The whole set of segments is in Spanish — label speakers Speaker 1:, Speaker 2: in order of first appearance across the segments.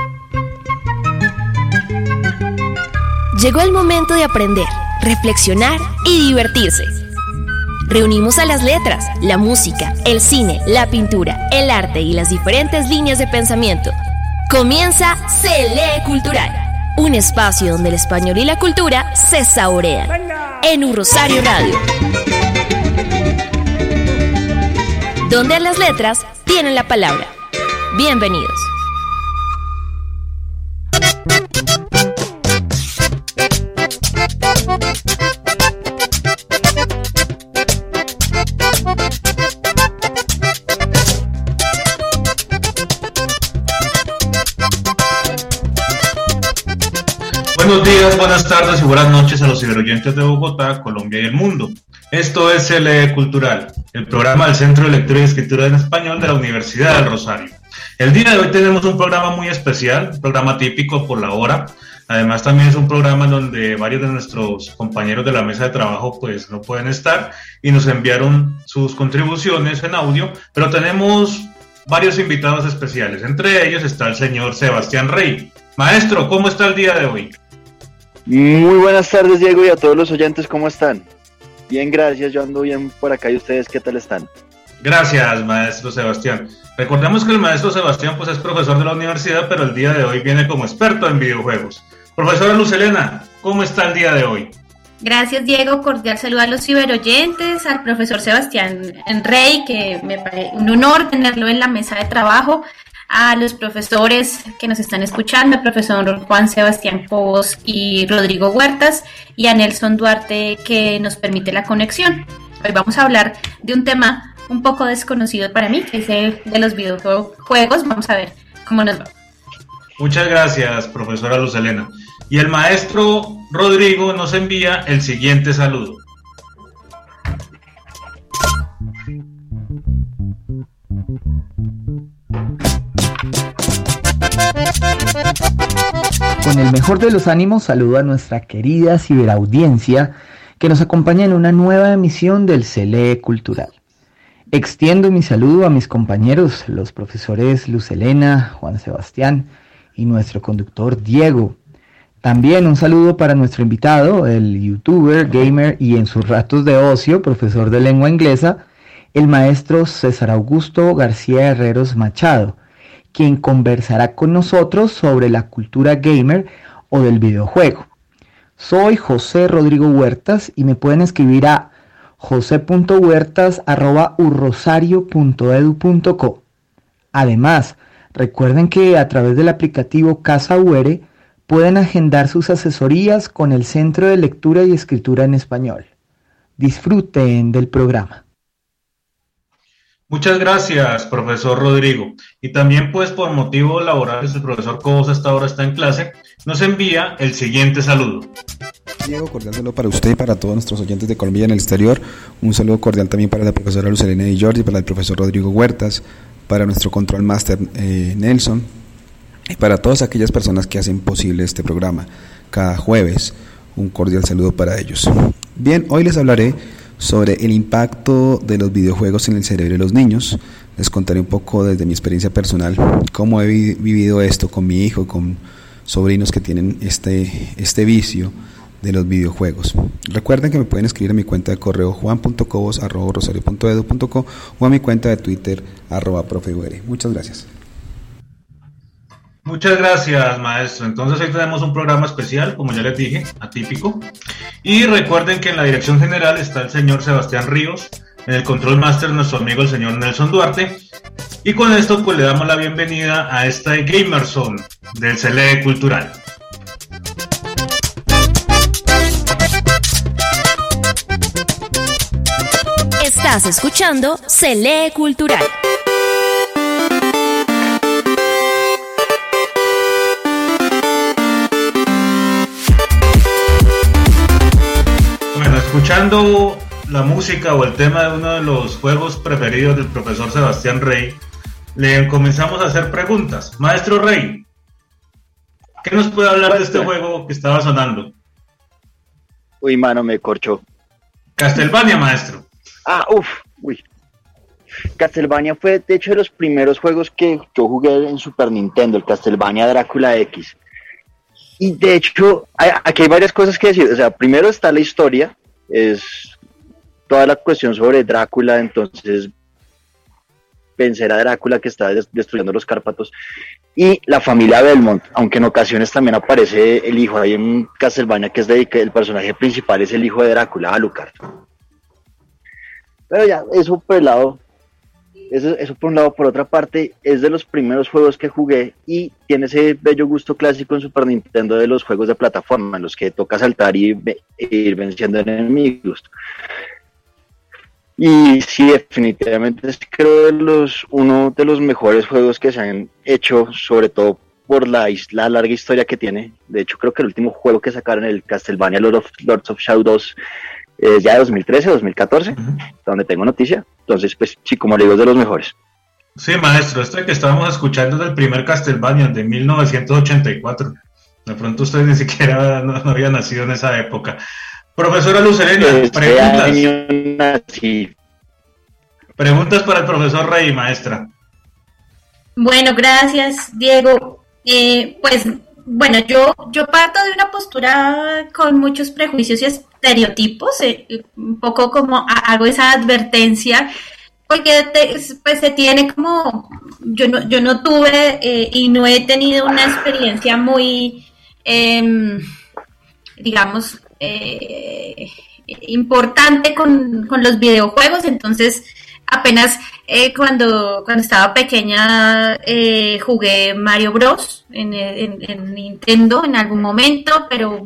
Speaker 1: Llegó el momento de aprender, reflexionar y divertirse. Reunimos a las letras, la música, el cine, la pintura, el arte y las diferentes líneas de pensamiento. Comienza Se Lee Cultural, un espacio donde el español y la cultura se saborean. En Un Rosario Radio, donde las letras tienen la palabra. Bienvenidos.
Speaker 2: Buenos días, buenas tardes y buenas noches a los ciberoyentes de Bogotá, Colombia y el mundo. Esto es Se Lee Cultural, el programa del Centro de Lectura y Escritura en Español de la Universidad del Rosario. El día de hoy tenemos un programa muy especial, un programa típico por la hora. Además también es un programa donde varios de nuestros compañeros de la mesa de trabajo pues no pueden estar y nos enviaron sus contribuciones en audio, pero tenemos varios invitados especiales. Entre ellos está el señor Sebastián Rey. Maestro, ¿cómo está el día de hoy?
Speaker 3: Muy buenas tardes, Diego, y a todos los oyentes, ¿cómo están? Bien, gracias, yo ando bien por acá, ¿y ustedes qué tal están?
Speaker 2: Gracias, maestro Sebastián. Recordemos que el maestro Sebastián pues es profesor de la universidad, pero el día de hoy viene como experto en videojuegos. Profesora Luz Helena, ¿cómo está el día de hoy?
Speaker 4: Gracias, Diego, cordial saludo a los ciberoyentes, al profesor Sebastián Rey, que me parece un honor tenerlo en la mesa de trabajo, a los profesores que nos están escuchando, el profesor Juan Sebastián Cobos y Rodrigo Huertas, y a Nelson Duarte, que nos permite la conexión. Hoy vamos a hablar de un tema un poco desconocido para mí, que es el de los videojuegos. Vamos a ver cómo nos va.
Speaker 2: Muchas gracias, profesora Luz Helena. Y el maestro Rodrigo nos envía el siguiente saludo.
Speaker 5: Con el mejor de los ánimos saludo a nuestra querida ciberaudiencia que nos acompaña en una nueva emisión del Se Lee Cultural. Extiendo mi saludo a mis compañeros, los profesores Luz Helena, Juan Sebastián y nuestro conductor Diego. También un saludo para nuestro invitado, el youtuber, gamer y en sus ratos de ocio, profesor de lengua inglesa, el maestro César Augusto García Herreros Machado, quien conversará con nosotros sobre la cultura gamer o del videojuego. Soy José Rodrigo Huertas y me pueden escribir a jose.huertas@urrosario.edu.co. Además, recuerden que a través del aplicativo Casa UR pueden agendar sus asesorías con el Centro de Lectura y Escritura en Español. Disfruten del programa.
Speaker 2: Muchas gracias, profesor Rodrigo. Y también, pues, por motivos laborales, el profesor Cobos hasta ahora está en clase, nos envía el siguiente saludo.
Speaker 6: Diego, cordial saludo para usted y para todos nuestros oyentes de Colombia y en el exterior. Un saludo cordial también para la profesora Luz Helena y Jordi, para el profesor Rodrigo Huertas, para nuestro control master Nelson, y para todas aquellas personas que hacen posible este programa cada jueves. Un cordial saludo para ellos. Bien, hoy les hablaré sobre el impacto de los videojuegos en el cerebro de los niños. Les contaré un poco desde mi experiencia personal, cómo he vivido esto con mi hijo, con sobrinos que tienen este vicio de los videojuegos. Recuerden que me pueden escribir a mi cuenta de correo juan.cobos@rosario.edu.co o a mi cuenta de Twitter @profeUR. Muchas gracias.
Speaker 2: Muchas gracias, maestro. Entonces hoy tenemos un programa especial, como ya les dije, atípico. Y recuerden que en la dirección general está el señor Sebastián Ríos, en el control master nuestro amigo el señor Nelson Duarte. Y con esto pues le damos la bienvenida a esta Gamer Zone del Se Lee Cultural.
Speaker 1: Estás escuchando Se Lee Cultural.
Speaker 2: Bueno, escuchando la música o el tema de uno de los juegos preferidos del profesor Sebastián Rey, le comenzamos a hacer preguntas. Maestro Rey, ¿qué nos puede hablar de este juego que estaba sonando?
Speaker 3: Uy, mano, me corchó.
Speaker 2: Castlevania, maestro.
Speaker 3: Uy. Castlevania fue de hecho de los primeros juegos que yo jugué en Super Nintendo, el Castlevania Drácula X. Y de hecho, aquí hay varias cosas que decir. O sea, primero está la historia, es toda la cuestión sobre Drácula, entonces vencer a Drácula que está destruyendo los Cárpatos, y la familia Belmont, aunque en ocasiones también aparece el hijo. Hay un Castlevania que es el personaje principal es el hijo de Drácula, Alucard. Pero ya, eso por el lado. Eso por un lado. Por otra parte, es de los primeros juegos que jugué y tiene ese bello gusto clásico en Super Nintendo de los juegos de plataforma, en los que toca saltar y ir venciendo enemigos. Y sí, definitivamente es creo uno de los mejores juegos que se han hecho, sobre todo por la larga historia que tiene. De hecho, creo que el último juego que sacaron, el Castlevania Lords of Shadow 2, es ya de 2013, 2014, donde tengo noticia. Entonces, pues sí, como le digo, es de los mejores.
Speaker 2: Sí, maestro, esto que estábamos escuchando es del primer Castlevania de 1984. De pronto usted ni siquiera no había nacido en esa época. Profesora Lucelena, preguntas. Preguntas para el profesor Rey, maestra.
Speaker 4: Bueno, gracias, Diego. Pues, bueno, yo parto de una postura con muchos prejuicios y estereotipos, un poco como hago esa advertencia, porque pues se tiene como, yo no tuve y no he tenido una experiencia muy, digamos, importante con los videojuegos. Entonces apenas cuando estaba pequeña jugué Mario Bros en Nintendo en algún momento, pero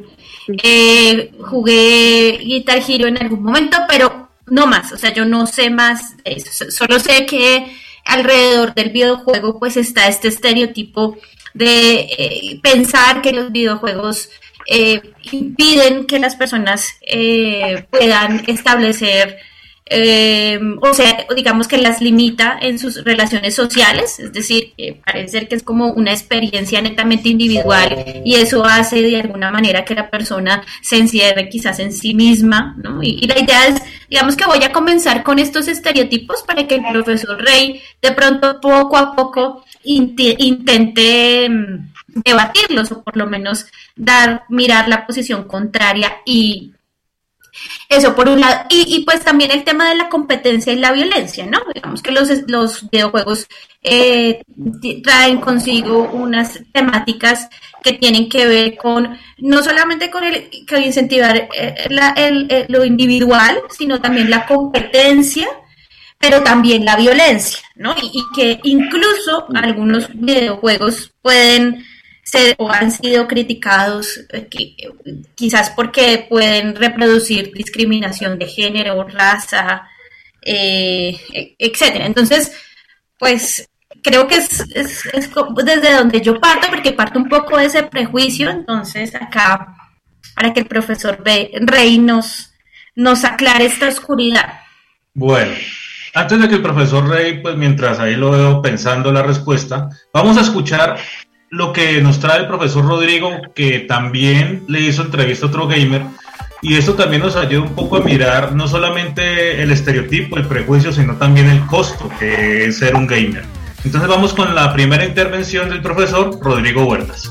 Speaker 4: jugué Guitar Hero en algún momento, pero no más. O sea, yo no sé más de eso, solo sé que alrededor del videojuego pues está este estereotipo de pensar que los videojuegos impiden que las personas puedan establecer, o sea, digamos que las limita en sus relaciones sociales. Es decir, parece ser que es como una experiencia netamente individual y eso hace de alguna manera que la persona se encierre quizás en sí misma, ¿no? Y la idea es, digamos que voy a comenzar con estos estereotipos para que el profesor Rey de pronto poco a poco intente debatirlos, o por lo menos mirar la posición contraria. Y eso por un lado, y pues también el tema de la competencia y la violencia, ¿no? Digamos que los videojuegos traen consigo unas temáticas que tienen que ver con, no solamente con incentivar lo individual, sino también la competencia, pero también la violencia, ¿no? Y que incluso algunos videojuegos pueden ser o han sido criticados quizás porque pueden reproducir discriminación de género, raza, etcétera. Entonces, pues creo que es desde donde yo parto, porque parto un poco de ese prejuicio. Entonces acá, para que el profesor Rey nos aclare esta oscuridad.
Speaker 2: Bueno, antes de que el profesor Rey, pues mientras ahí lo veo pensando la respuesta, vamos a escuchar lo que nos trae el profesor Rodrigo, que también le hizo entrevista a otro gamer, y esto también nos ayuda un poco a mirar no solamente el estereotipo, el prejuicio, sino también el costo que es ser un gamer. Entonces vamos con la primera intervención del profesor Rodrigo Huertas.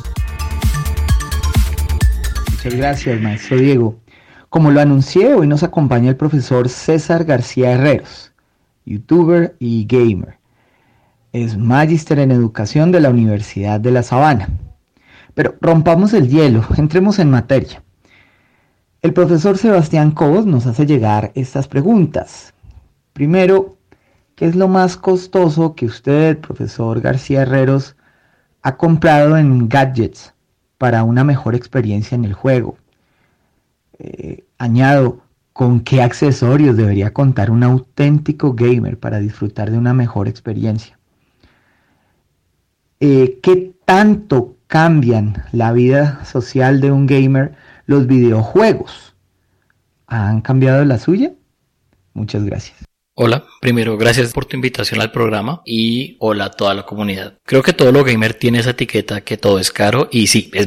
Speaker 5: Muchas gracias, maestro Diego. Como lo anuncié, hoy nos acompaña el profesor César García Herreros, youtuber y gamer. Es magíster en educación de la Universidad de La Sabana. Pero rompamos el hielo, entremos en materia. El profesor Sebastián Cobos nos hace llegar estas preguntas. Primero, ¿qué es lo más costoso que usted, profesor García Herreros, ha comprado en gadgets para una mejor experiencia en el juego? Añado, ¿con qué accesorios debería contar un auténtico gamer para disfrutar de una mejor experiencia? ¿Qué tanto cambian la vida social de un gamer los videojuegos? ¿Han cambiado la suya? Muchas gracias.
Speaker 7: Hola, primero gracias por tu invitación al programa y hola a toda la comunidad. Creo que todo lo gamer tiene esa etiqueta que todo es caro y sí, es verdad.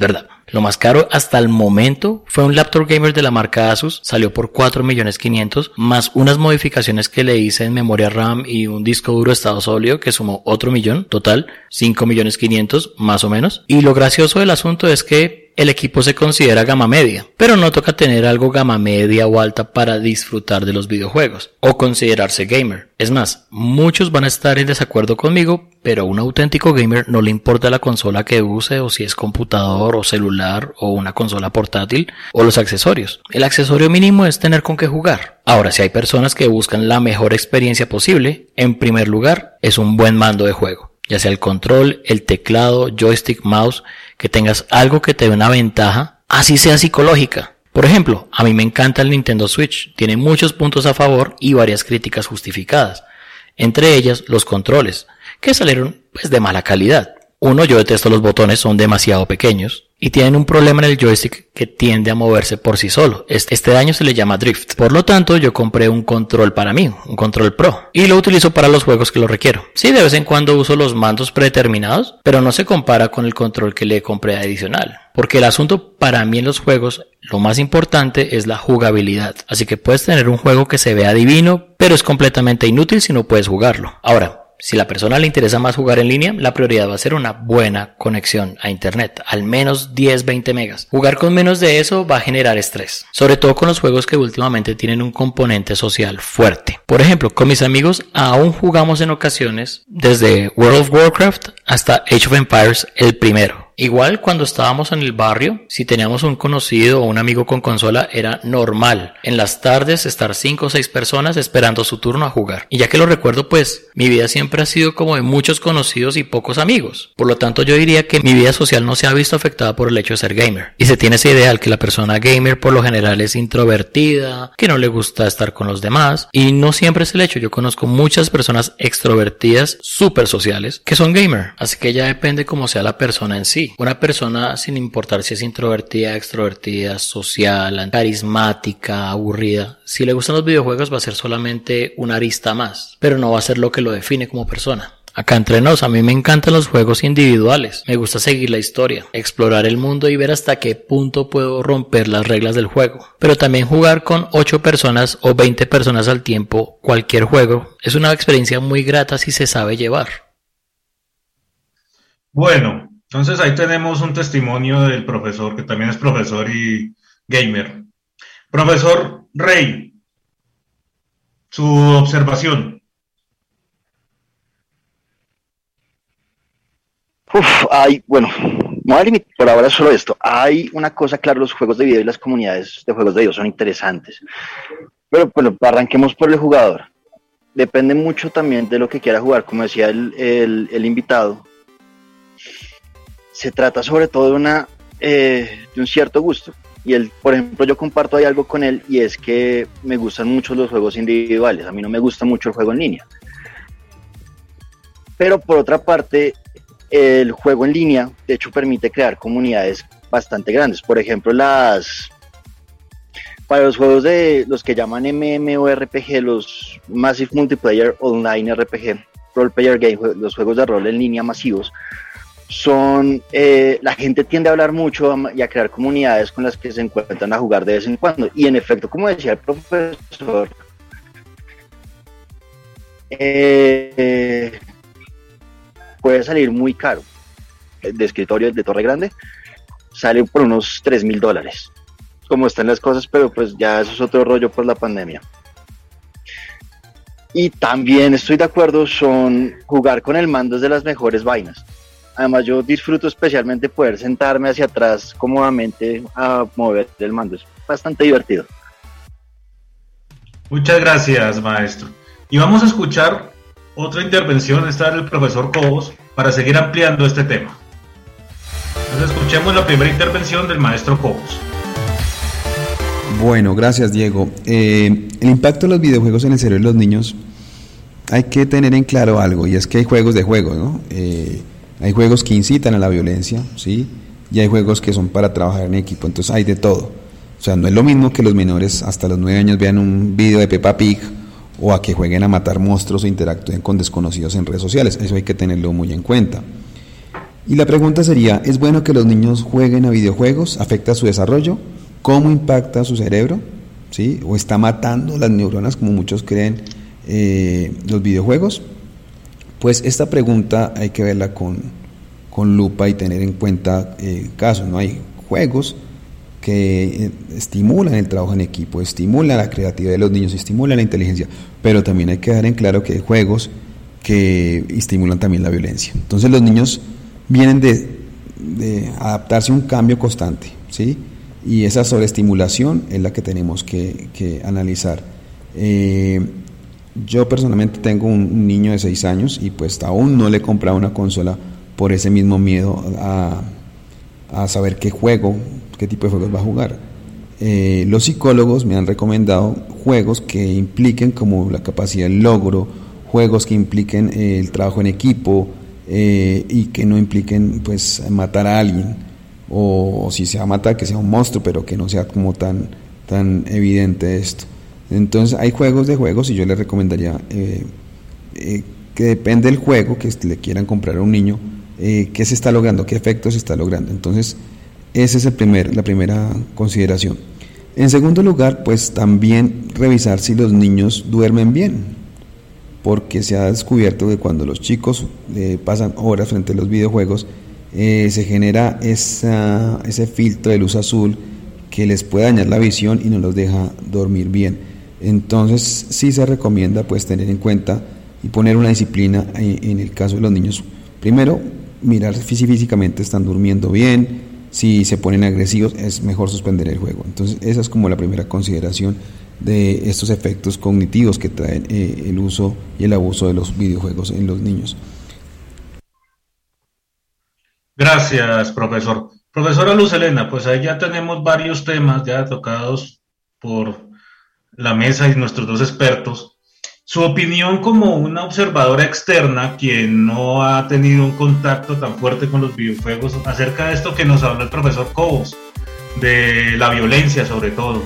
Speaker 7: Lo más caro hasta el momento fue un laptop gamer de la marca Asus, salió por 4.500.000, más unas modificaciones que le hice en memoria RAM y un disco duro de estado sólido que sumó otro millón, total 5.500.000 más o menos. Y lo gracioso del asunto es que el equipo se considera gama media, pero no toca tener algo gama media o alta para disfrutar de los videojuegos o considerarse gamer. Es más, muchos van a estar en desacuerdo conmigo, pero a un auténtico gamer no le importa la consola que use o si es computador o celular o una consola portátil o los accesorios. El accesorio mínimo es tener con qué jugar. Ahora, si hay personas que buscan la mejor experiencia posible, en primer lugar es un buen mando de juego. Ya sea el control, el teclado, joystick, mouse, que tengas algo que te dé una ventaja, así sea psicológica. Por ejemplo, a mí me encanta el Nintendo Switch, tiene muchos puntos a favor y varias críticas justificadas. Entre ellas, los controles, que salieron de mala calidad. Uno, yo detesto los botones, son demasiado pequeños y tienen un problema en el joystick que tiende a moverse por sí solo. Este daño se le llama drift. Por lo tanto, yo compré un control para mí, un control Pro, y lo utilizo para los juegos que lo requiero. Sí, de vez en cuando uso los mandos predeterminados, pero no se compara con el control que le compré adicional. Porque el asunto para mí en los juegos, lo más importante es la jugabilidad. Así que puedes tener un juego que se vea divino, pero es completamente inútil si no puedes jugarlo. Ahora, si a la persona le interesa más jugar en línea, la prioridad va a ser una buena conexión a internet, al menos 10-20 megas. Jugar con menos de eso va a generar estrés, sobre todo con los juegos que últimamente tienen un componente social fuerte. Por ejemplo, con mis amigos aún jugamos en ocasiones desde World of Warcraft hasta Age of Empires el primero. Igual cuando estábamos en el barrio, si teníamos un conocido o un amigo con consola, era normal en las tardes estar 5 o 6 personas esperando su turno a jugar. Y ya que lo recuerdo, pues mi vida siempre ha sido como de muchos conocidos y pocos amigos. Por lo tanto, yo diría que mi vida social no se ha visto afectada por el hecho de ser gamer. Y se tiene ese ideal que la persona gamer por lo general es introvertida, que no le gusta estar con los demás. Y no siempre es el hecho. Yo conozco muchas personas extrovertidas, súper sociales, que son gamer. Así que ya depende cómo sea la persona en sí. Una persona, sin importar si es introvertida, extrovertida, social, carismática, aburrida, si le gustan los videojuegos va a ser solamente una arista más, pero no va a ser lo que lo define como persona. Acá entre nos, a mí me encantan los juegos individuales, me gusta seguir la historia, explorar el mundo y ver hasta qué punto puedo romper las reglas del juego. Pero también jugar con 8 personas o 20 personas al tiempo, cualquier juego, es una experiencia muy grata si se sabe llevar.
Speaker 2: Bueno, entonces ahí tenemos un testimonio del profesor, que también es profesor y gamer. Profesor Rey, su observación.
Speaker 3: Bueno, me voy a limitar por ahora solo esto. Hay una cosa, claro, los juegos de video y las comunidades de juegos de video son interesantes. Pero bueno, arranquemos por el jugador. Depende mucho también de lo que quiera jugar, como decía el invitado. Se trata sobre todo de un cierto gusto. Y por ejemplo, yo comparto ahí algo con él, y es que me gustan mucho los juegos individuales. A mí no me gusta mucho el juego en línea. Pero por otra parte, el juego en línea, de hecho, permite crear comunidades bastante grandes. Por ejemplo, para los juegos de los que llaman MMORPG, los Massive Multiplayer Online RPG, Role Player Game, los juegos de rol en línea masivos, la gente tiende a hablar mucho y a crear comunidades con las que se encuentran a jugar de vez en cuando. Y en efecto, como decía el profesor, puede salir muy caro. De escritorio de Torre Grande sale por unos $3,000, como están las cosas, pero pues ya eso es otro rollo por la pandemia. Y también estoy de acuerdo, jugar con el mando es de las mejores vainas. Además, yo disfruto especialmente poder sentarme hacia atrás cómodamente a mover el mando. Es bastante divertido.
Speaker 2: Muchas gracias, maestro. Y vamos a escuchar otra intervención, esta del profesor Cobos, para seguir ampliando este tema. Entonces escuchemos la primera intervención del maestro Cobos.
Speaker 6: Bueno, gracias, Diego. El impacto de los videojuegos en el cerebro de los niños, hay que tener en claro algo, y es que hay juegos de juegos, ¿no? Hay juegos que incitan a la violencia, ¿sí? Y hay juegos que son para trabajar en equipo, entonces hay de todo. O sea, no es lo mismo que los menores hasta los 9 años vean un video de Peppa Pig o a que jueguen a matar monstruos o interactúen con desconocidos en redes sociales. Eso hay que tenerlo muy en cuenta. Y la pregunta sería, ¿es bueno que los niños jueguen a videojuegos? ¿Afecta su desarrollo? ¿Cómo impacta su cerebro? ¿Sí? ¿O está matando las neuronas, como muchos creen, los videojuegos? Pues esta pregunta hay que verla con lupa y tener en cuenta casos, ¿no? Hay juegos que estimulan el trabajo en equipo, estimulan la creatividad de los niños, estimulan la inteligencia, pero también hay que dejar en claro que hay juegos que estimulan también la violencia. Entonces los niños vienen de adaptarse a un cambio constante, ¿sí? Y esa sobreestimulación es la que tenemos que analizar. Yo personalmente tengo un niño de 6 años y pues aún no le he comprado una consola por ese mismo miedo a saber qué tipo de juegos va a jugar. Los psicólogos me han recomendado juegos que impliquen como la capacidad del logro, juegos que impliquen el trabajo en equipo, y que no impliquen pues matar a alguien, o si se va a matar que sea un monstruo, pero que no sea como tan evidente esto. Entonces hay juegos y yo les recomendaría que depende del juego que le quieran comprar a un niño, qué se está logrando, qué efectos se está logrando. Entonces esa es la primera consideración. En segundo lugar, pues también revisar si los niños duermen bien, porque se ha descubierto que cuando los chicos pasan horas frente a los videojuegos, se genera ese filtro de luz azul que les puede dañar la visión y no los deja dormir bien. Entonces sí se recomienda pues tener en cuenta y poner una disciplina en el caso de los niños. Primero, mirar si físicamente están durmiendo bien. Si se ponen agresivos, es mejor suspender el juego. Entonces esa es como la primera consideración de estos efectos cognitivos que traen el uso y el abuso de los videojuegos en los niños.
Speaker 2: Gracias, profesor. Profesora Luz Helena, pues ahí ya tenemos varios temas ya tocados por la mesa y nuestros dos expertos. Su opinión como una observadora externa, quien no ha tenido un contacto tan fuerte con los videojuegos, acerca de esto que nos habló el profesor Cobos, de la violencia sobre todo.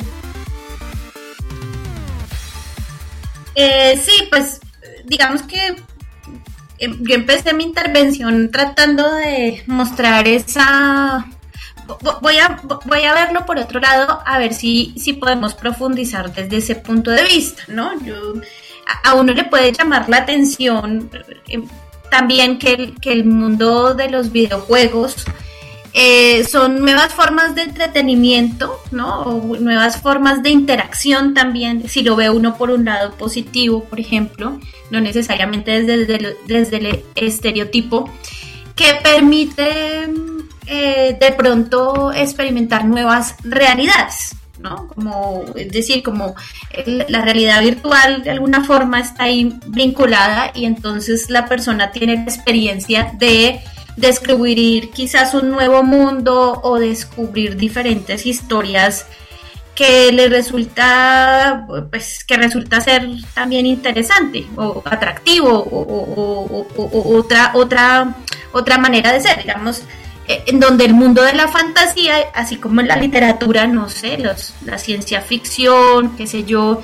Speaker 4: Sí, pues digamos que yo empecé mi intervención tratando de mostrar esa... Voy a verlo por otro lado, a ver si podemos profundizar desde ese punto de vista, ¿no? A uno le puede llamar la atención también que el mundo de los videojuegos son nuevas formas de entretenimiento, ¿no? O nuevas formas de interacción también, si lo ve uno por un lado positivo, por ejemplo, no necesariamente desde el estereotipo, que permite de pronto experimentar nuevas realidades, ¿no? Es decir, la realidad virtual de alguna forma está ahí vinculada y entonces la persona tiene la experiencia de descubrir quizás un nuevo mundo o descubrir diferentes historias que le resulta ser también interesante o atractivo o otra manera de ser, digamos, en donde el mundo de la fantasía, así como en la literatura, no sé, la ciencia ficción, qué sé yo,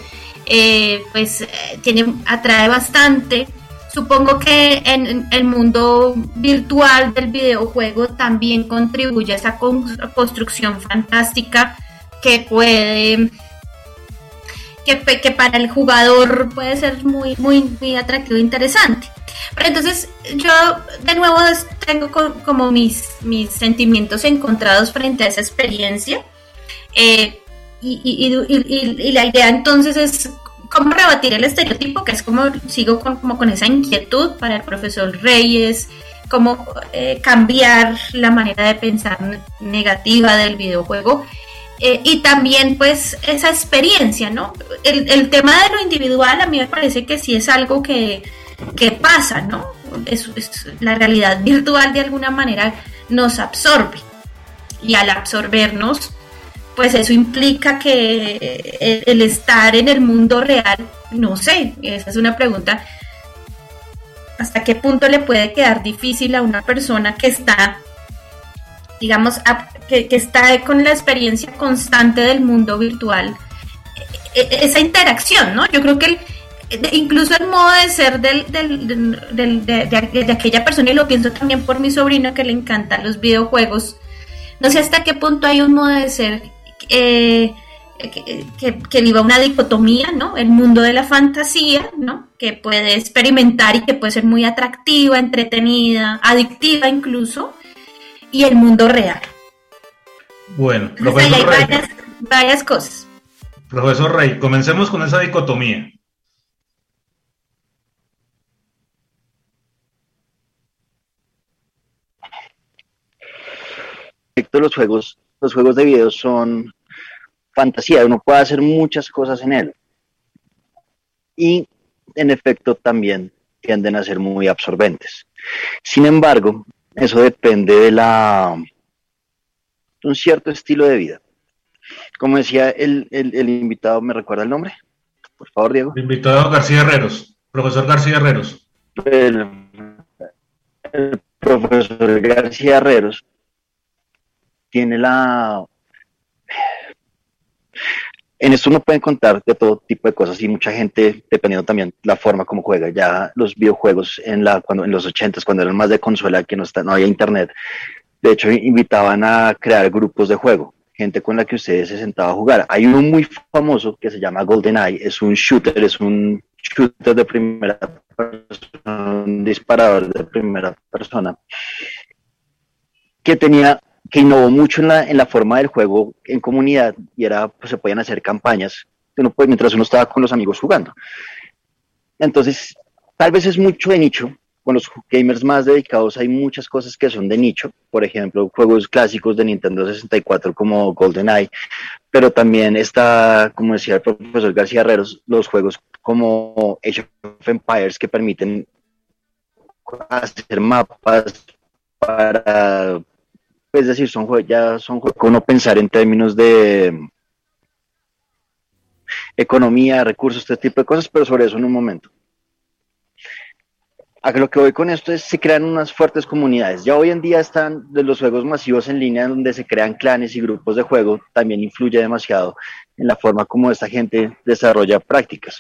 Speaker 4: atrae bastante. Supongo que en el mundo virtual del videojuego también contribuye a esa construcción fantástica que para el jugador puede ser muy, muy, muy atractivo e interesante. Pero entonces yo de nuevo tengo como mis sentimientos encontrados frente a esa experiencia, y la idea entonces es cómo rebatir el estereotipo, que es como sigo con esa inquietud para el profesor Reyes, cómo cambiar la manera de pensar negativa del videojuego, y también pues esa experiencia, ¿no? El tema de lo individual a mí me parece que sí es algo que pasa, ¿no? Es la realidad virtual de alguna manera nos absorbe, y al absorbernos pues eso implica que el estar en el mundo real, no sé, esa es una pregunta, ¿hasta qué punto le puede quedar difícil a una persona que está, digamos, que está con la experiencia constante del mundo virtual, esa interacción, ¿no? Yo creo que incluso el modo de ser de aquella persona, y lo pienso también por mi sobrino que le encantan los videojuegos. No sé hasta qué punto hay un modo de ser que viva una dicotomía, ¿no? El mundo de la fantasía, ¿no? Que puede experimentar y que puede ser muy atractiva, entretenida, adictiva incluso, y el mundo real.
Speaker 2: Bueno,
Speaker 4: entonces, ahí hay varias cosas.
Speaker 2: Profesor Rey, comencemos con esa dicotomía.
Speaker 3: Los juegos de video son fantasía, uno puede hacer muchas cosas en él. Y en efecto también tienden a ser muy absorbentes. Sin embargo, eso depende de un cierto estilo de vida. Como decía el invitado, ¿me recuerda el nombre? Por favor, Diego.
Speaker 2: El invitado García Herreros, profesor García Herreros.
Speaker 3: El profesor García Herreros tiene en esto uno puede contar de todo tipo de cosas y mucha gente, dependiendo también la forma como juega. Ya los videojuegos en los 80s, cuando eran más de consola, que no había internet, de hecho invitaban a crear grupos de juego, gente con la que ustedes se sentaban a jugar. Hay uno muy famoso que se llama GoldenEye, es un shooter de primera persona, un disparador de primera persona, que innovó mucho en la forma del juego en comunidad, y pues se podían hacer campañas mientras uno estaba con los amigos jugando. Entonces, tal vez es mucho de nicho. Con los gamers más dedicados hay muchas cosas que son de nicho, por ejemplo, juegos clásicos de Nintendo 64 como GoldenEye, pero también está, como decía el profesor García Herreros, los juegos como Age of Empires que permiten hacer mapas para... Es decir, son juegos que uno pensar en términos de economía, recursos, este tipo de cosas, pero sobre eso en un momento. A lo que voy con esto es, se crean unas fuertes comunidades. Ya hoy en día están de los juegos masivos en línea, donde se crean clanes y grupos de juego, también influye demasiado en la forma como esta gente desarrolla prácticas.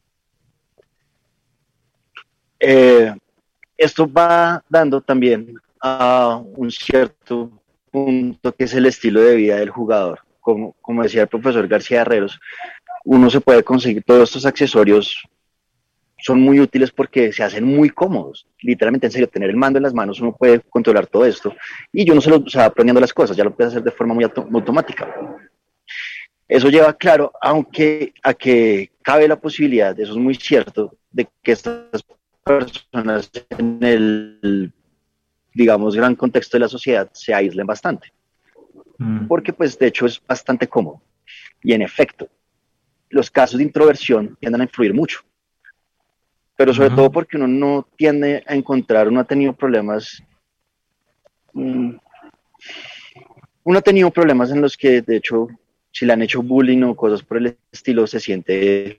Speaker 3: Esto va dando también a un cierto punto que es el estilo de vida del jugador. Como decía el profesor García Herreros, uno se puede conseguir todos estos accesorios, son muy útiles porque se hacen muy cómodos. Literalmente, en serio, tener el mando en las manos, uno puede controlar todo esto, y uno se va aprendiendo las cosas, ya lo puede hacer de forma muy automática. Eso lleva, claro, a que cabe la posibilidad, eso es muy cierto, de que estas personas en el, digamos, gran contexto de la sociedad se aíslen bastante. Porque, pues, de hecho, es bastante cómodo. Y, en efecto, los casos de introversión tienden a influir mucho. Pero sobre todo porque uno no tiende a encontrar, uno ha tenido problemas en los que, de hecho, si le han hecho bullying o cosas por el estilo, se siente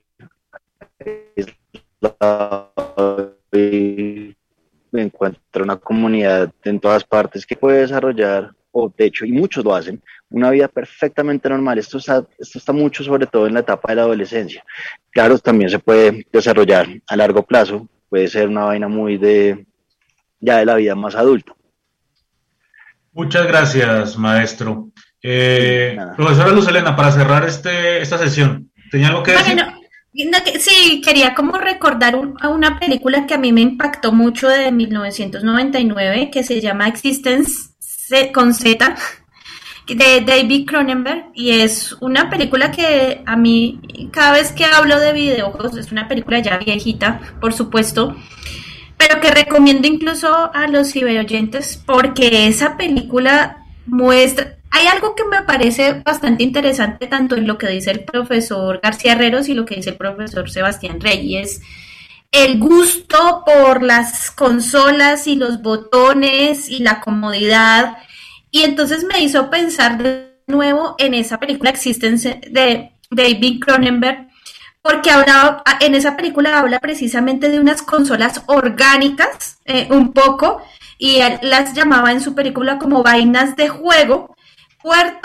Speaker 3: encuentra una comunidad en todas partes que puede desarrollar, o de hecho, y muchos lo hacen, una vida perfectamente normal. Esto está mucho, sobre todo en la etapa de la adolescencia. Claro, también se puede desarrollar a largo plazo, puede ser una vaina muy ya de la vida más adulta.
Speaker 2: Muchas gracias, maestro. Profesora Luz Helena, para cerrar esta sesión, ¿tenía algo que decir?
Speaker 4: Sí, quería como recordar una película que a mí me impactó mucho de 1999, que se llama Existence, con Z, de David Cronenberg, y es una película que a mí, cada vez que hablo de videojuegos, es una película ya viejita, por supuesto, pero que recomiendo incluso a los ciberoyentes, porque esa película muestra, hay algo que me parece bastante interesante tanto en lo que dice el profesor García Herreros y lo que dice el profesor Sebastián Rey, y es el gusto por las consolas y los botones y la comodidad. Y entonces me hizo pensar de nuevo en esa película Existence de David Cronenberg, porque en esa película habla precisamente de unas consolas orgánicas, un poco, y él las llamaba en su película como vainas de juego, puertos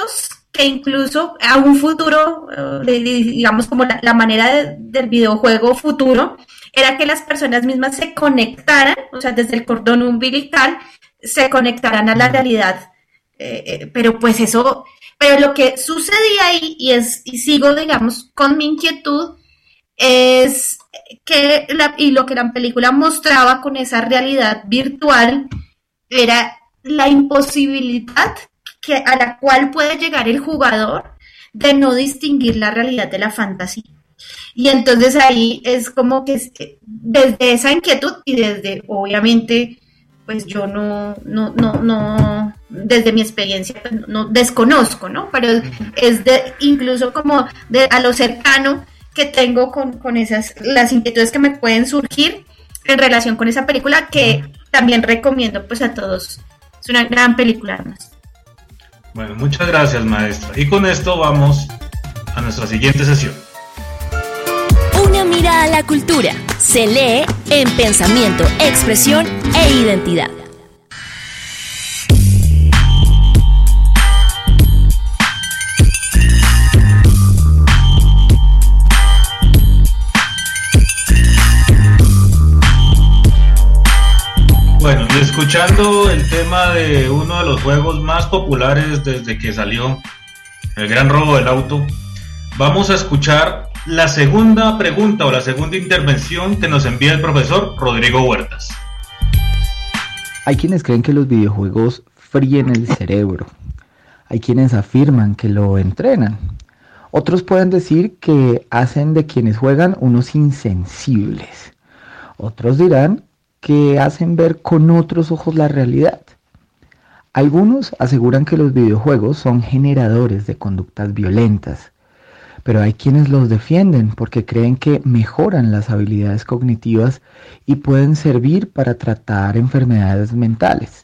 Speaker 4: que incluso a un futuro, digamos como la manera del videojuego futuro, era que las personas mismas se conectaran, o sea, desde el cordón umbilical, se conectaran a la realidad. Pero pues eso, pero lo que sucedía ahí, y sigo, digamos, con mi inquietud, es que lo que la película mostraba con esa realidad virtual era la imposibilidad a la cual puede llegar el jugador de no distinguir la realidad de la fantasía. Y entonces ahí es como que desde esa inquietud y desde, obviamente, pues yo no desde mi experiencia no desconozco, ¿no? Pero es incluso como a lo cercano que tengo con las inquietudes que me pueden surgir en relación con esa película, que también recomiendo pues a todos. Es una gran película además.
Speaker 2: Bueno, muchas gracias, maestra. Y con esto vamos a nuestra siguiente sesión.
Speaker 1: Una mirada a la cultura. Se lee en pensamiento, expresión e identidad.
Speaker 2: Bueno, y escuchando el tema de uno de los juegos más populares desde que salió, El Gran Robo del Auto, vamos a escuchar la segunda pregunta o la segunda intervención que nos envía el profesor Rodrigo Huertas.
Speaker 5: Hay quienes creen que los videojuegos fríen el cerebro. Hay quienes afirman que lo entrenan. Otros pueden decir que hacen de quienes juegan unos insensibles. Otros dirán que hacen ver con otros ojos la realidad. Algunos aseguran que los videojuegos son generadores de conductas violentas, pero hay quienes los defienden porque creen que mejoran las habilidades cognitivas y pueden servir para tratar enfermedades mentales.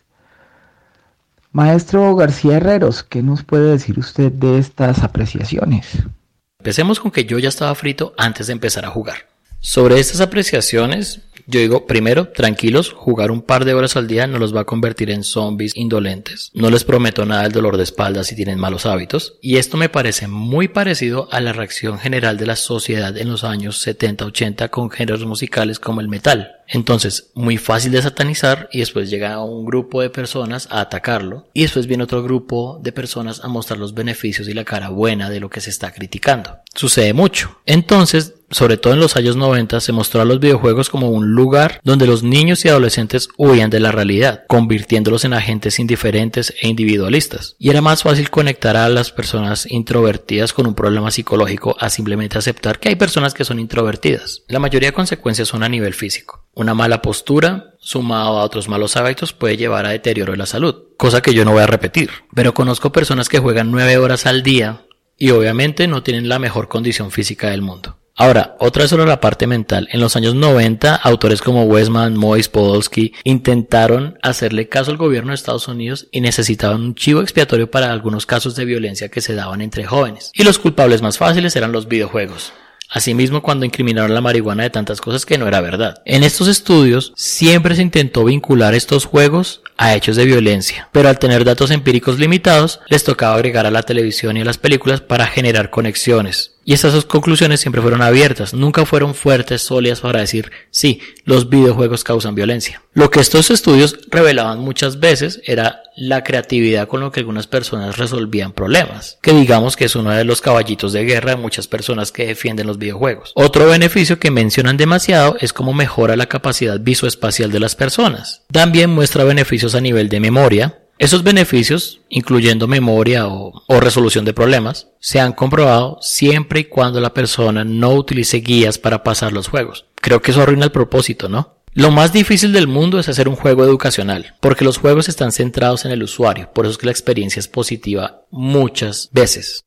Speaker 5: Maestro García Herreros, ¿qué nos puede decir usted de estas apreciaciones?
Speaker 7: Empecemos con que yo ya estaba frito antes de empezar a jugar. Sobre estas apreciaciones, yo digo, primero, tranquilos, jugar un par de horas al día no los va a convertir en zombies indolentes. No les prometo nada del dolor de espalda si tienen malos hábitos. Y esto me parece muy parecido a la reacción general de la sociedad en los años 70-80 con géneros musicales como el metal. Entonces, muy fácil de satanizar y después llega un grupo de personas a atacarlo y después viene otro grupo de personas a mostrar los beneficios y la cara buena de lo que se está criticando. Sucede mucho. Entonces, sobre todo en los años 90, se mostró a los videojuegos como un lugar donde los niños y adolescentes huían de la realidad, convirtiéndolos en agentes indiferentes e individualistas. Y era más fácil conectar a las personas introvertidas con un problema psicológico a simplemente aceptar que hay personas que son introvertidas. La mayoría de consecuencias son a nivel físico. Una mala postura, sumado a otros malos hábitos, puede llevar a deterioro de la salud, cosa que yo no voy a repetir. Pero conozco personas que juegan 9 horas al día y obviamente no tienen la mejor condición física del mundo. Ahora, otra vez sobre la parte mental. En los años 90, autores como Westman, Moyes, Podolsky intentaron hacerle caso al gobierno de Estados Unidos y necesitaban un chivo expiatorio para algunos casos de violencia que se daban entre jóvenes. Y los culpables más fáciles eran los videojuegos. Asimismo, cuando incriminaron la marihuana de tantas cosas que no era verdad. En estos estudios siempre se intentó vincular estos juegos a hechos de violencia, pero al tener datos empíricos limitados, les tocaba agregar a la televisión y a las películas para generar conexiones. Y estas conclusiones siempre fueron abiertas, nunca fueron fuertes, sólidas para decir, sí, los videojuegos causan violencia. Lo que estos estudios revelaban muchas veces era la creatividad con lo que algunas personas resolvían problemas, que digamos que es uno de los caballitos de guerra de muchas personas que defienden los videojuegos. Otro beneficio que mencionan demasiado es cómo mejora la capacidad visoespacial de las personas. También muestra beneficios a nivel de memoria. Esos beneficios, incluyendo memoria o resolución de problemas, se han comprobado siempre y cuando la persona no utilice guías para pasar los juegos. Creo que eso arruina el propósito, ¿no? Lo más difícil del mundo es hacer un juego educacional, porque los juegos están centrados en el usuario, por eso es que la experiencia es positiva muchas veces.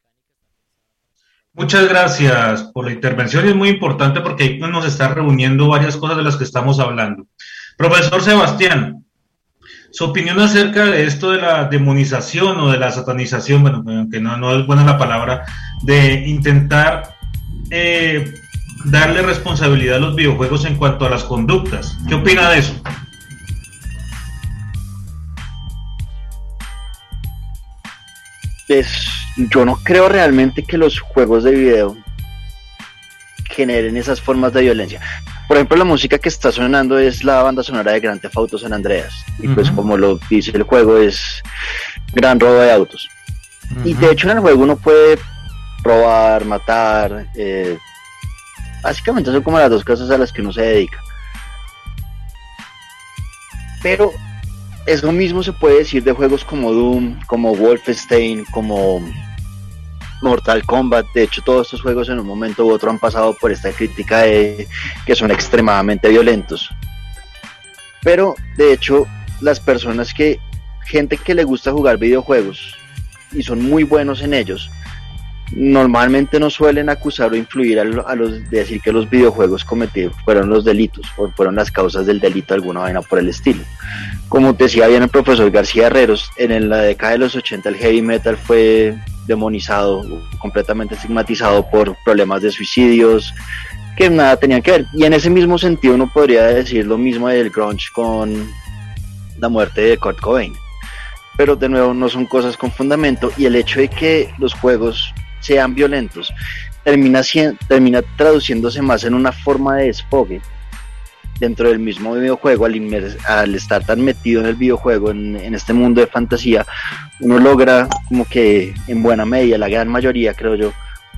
Speaker 2: Muchas gracias por la intervención, es muy importante porque ahí nos está reuniendo varias cosas de las que estamos hablando. Profesor Sebastián, su opinión acerca de esto de la demonización o de la satanización, bueno, aunque no es buena la palabra, de intentar darle responsabilidad a los videojuegos en cuanto a las conductas. ¿Qué opina de eso?
Speaker 3: yo no creo realmente que los juegos de video generen esas formas de violencia. Por ejemplo, la música que está sonando es la banda sonora de Grand Theft Auto San Andreas, y pues como lo dice el juego, es gran robo de autos. Y de hecho en el juego uno puede robar, matar, básicamente son como las dos cosas a las que uno se dedica. Pero eso mismo se puede decir de juegos como Doom, como Wolfenstein, como Mortal Kombat. De hecho, todos estos juegos en un momento u otro han pasado por esta crítica de que son extremadamente violentos. Pero, de hecho, gente que le gusta jugar videojuegos y son muy buenos en ellos, normalmente no suelen acusar o influir a los de decir que los videojuegos cometidos fueron los delitos o fueron las causas del delito, alguna vaina por el estilo. Como te decía bien el profesor García Herreros, en la década de los 80 el heavy metal fue demonizado, completamente estigmatizado por problemas de suicidios que nada tenían que ver, y en ese mismo sentido uno podría decir lo mismo del grunge con la muerte de Kurt Cobain, pero de nuevo no son cosas con fundamento, y el hecho de que los juegos sean violentos termina traduciéndose más en una forma de desfogue dentro del mismo videojuego. Al estar tan metido en el videojuego, en este mundo de fantasía, uno logra como que en buena medida, la gran mayoría creo yo,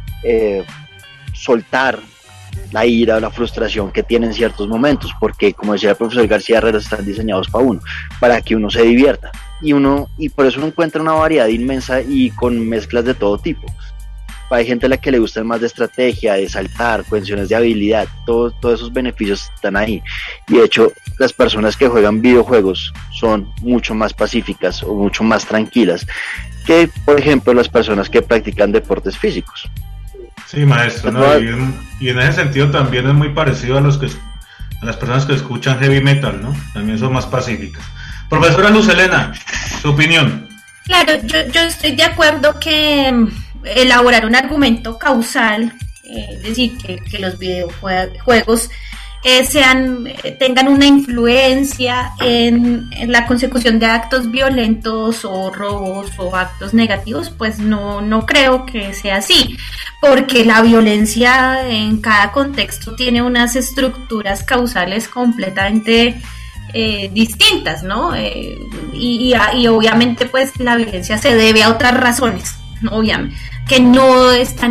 Speaker 3: soltar la ira o la frustración que tiene en ciertos momentos, porque como decía el profesor García Herrera, están diseñados para que uno se divierta, y por eso uno encuentra una variedad inmensa y con mezclas de todo tipo. Hay gente a la que le gusta más de estrategia, de saltar, cuestiones de habilidad, todos esos beneficios están ahí. Y de hecho, las personas que juegan videojuegos son mucho más pacíficas o mucho más tranquilas que, por ejemplo, las personas que practican deportes físicos.
Speaker 2: Sí, maestro, ¿no? Y en ese sentido también es muy parecido a las personas que escuchan heavy metal, ¿no? También son más pacíficas. Profesora Luz Helena, su opinión.
Speaker 4: Claro, yo estoy de acuerdo que elaborar un argumento causal, es decir, que los videojuegos tengan una influencia en la consecución de actos violentos o robos o actos negativos, pues no creo que sea así, porque la violencia en cada contexto tiene unas estructuras causales completamente distintas, ¿no? Y obviamente pues la violencia se debe a otras razones, obviamente, que no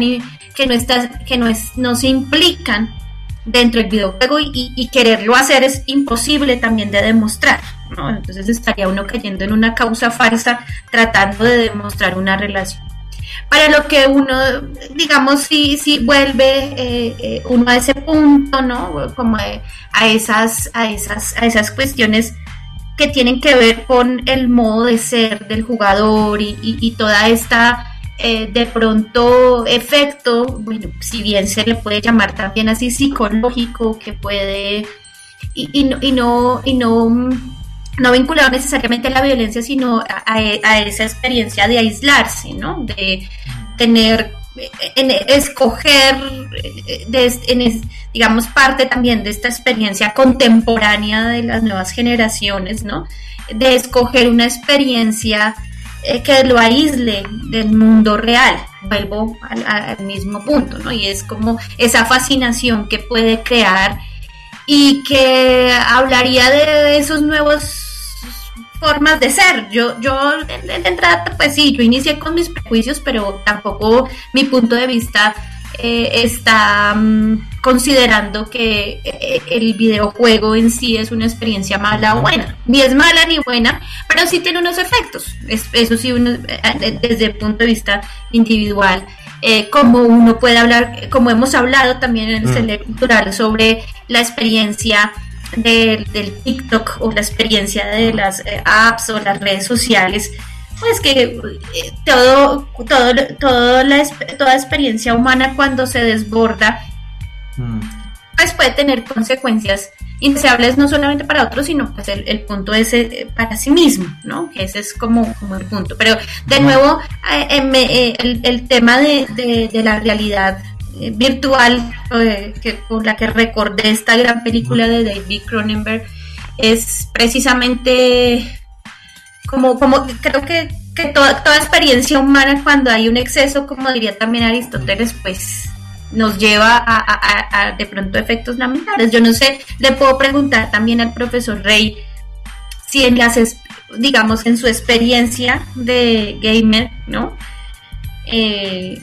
Speaker 4: se implican dentro del videojuego, y quererlo hacer es imposible también de demostrar, ¿no? Entonces estaría uno cayendo en una causa falsa tratando de demostrar una relación. Para lo que uno, digamos, si vuelve uno a ese punto, ¿no? Como a esas cuestiones que tienen que ver con el modo de ser del jugador y toda esta de pronto efecto, bueno, si bien se le puede llamar también así psicológico, que puede no vinculado necesariamente a la violencia, sino a esa experiencia de aislarse, ¿no? De tener, escoger, digamos, parte también de esta experiencia contemporánea de las nuevas generaciones, ¿no? De escoger una experiencia que lo aísle del mundo real. Vuelvo al mismo punto, ¿no? Y es como esa fascinación que puede crear, y que hablaría de esos nuevos formas de ser. Yo de entrada, pues sí, yo inicié con mis prejuicios, pero tampoco mi punto de vista está considerando que el videojuego en sí es una experiencia mala o buena. Ni es mala ni buena, pero sí tiene unos efectos. Eso sí, uno, desde el punto de vista individual, como uno puede hablar, como hemos hablado también en el CLE Cultural sobre la experiencia del TikTok, o la experiencia de las apps o las redes sociales, pues que toda experiencia humana, cuando se desborda, pues puede tener consecuencias indeseables, no solamente para otros, sino pues el punto es para sí mismo, ¿no? Que ese es como el punto. Pero de nuevo, el tema de la realidad virtual, por la que recordé esta gran película de David Cronenberg, es precisamente como creo que que toda experiencia humana, cuando hay un exceso, como diría también Aristóteles, pues nos lleva a de pronto efectos lamentables. Yo no sé, le puedo preguntar también al profesor Rey si digamos en su experiencia de gamer, ¿no? ¿Qué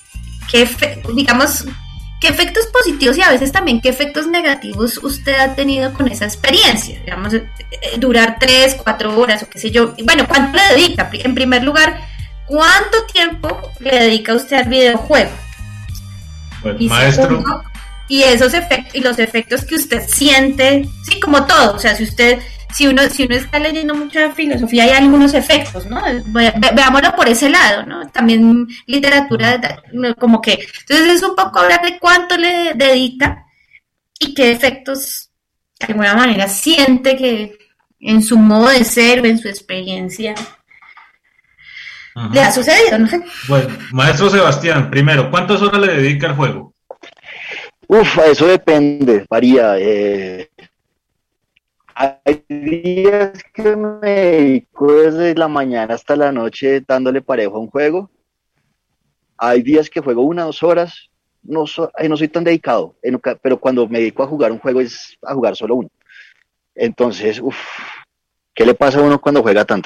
Speaker 4: efectos positivos y a veces también qué efectos negativos usted ha tenido con esa experiencia? Digamos, durar 3, 4 horas o qué sé yo. Bueno, ¿cuánto le dedica? En primer lugar, ¿cuánto tiempo le dedica usted al videojuego?
Speaker 2: Bueno,
Speaker 4: Y
Speaker 2: maestro.
Speaker 4: segundo, y esos efectos y los efectos que usted siente, sí, como todo, o sea, si uno está leyendo mucha filosofía, hay algunos efectos, ¿no? Veámoslo por ese lado, ¿no? También literatura, como que, entonces es un poco hablar de cuánto le dedica y qué efectos de alguna manera siente que en su modo de ser o en su experiencia le ha sucedido, no sé.
Speaker 2: Bueno, maestro Sebastián, primero, ¿cuántas horas le dedica al juego?
Speaker 3: Eso depende, varía. Hay días que me dedico desde la mañana hasta la noche dándole parejo a un juego. Hay días que juego 1 o 2 horas. No soy tan dedicado, pero cuando me dedico a jugar un juego es a jugar solo uno. Entonces, ¿qué le pasa a uno cuando juega tanto?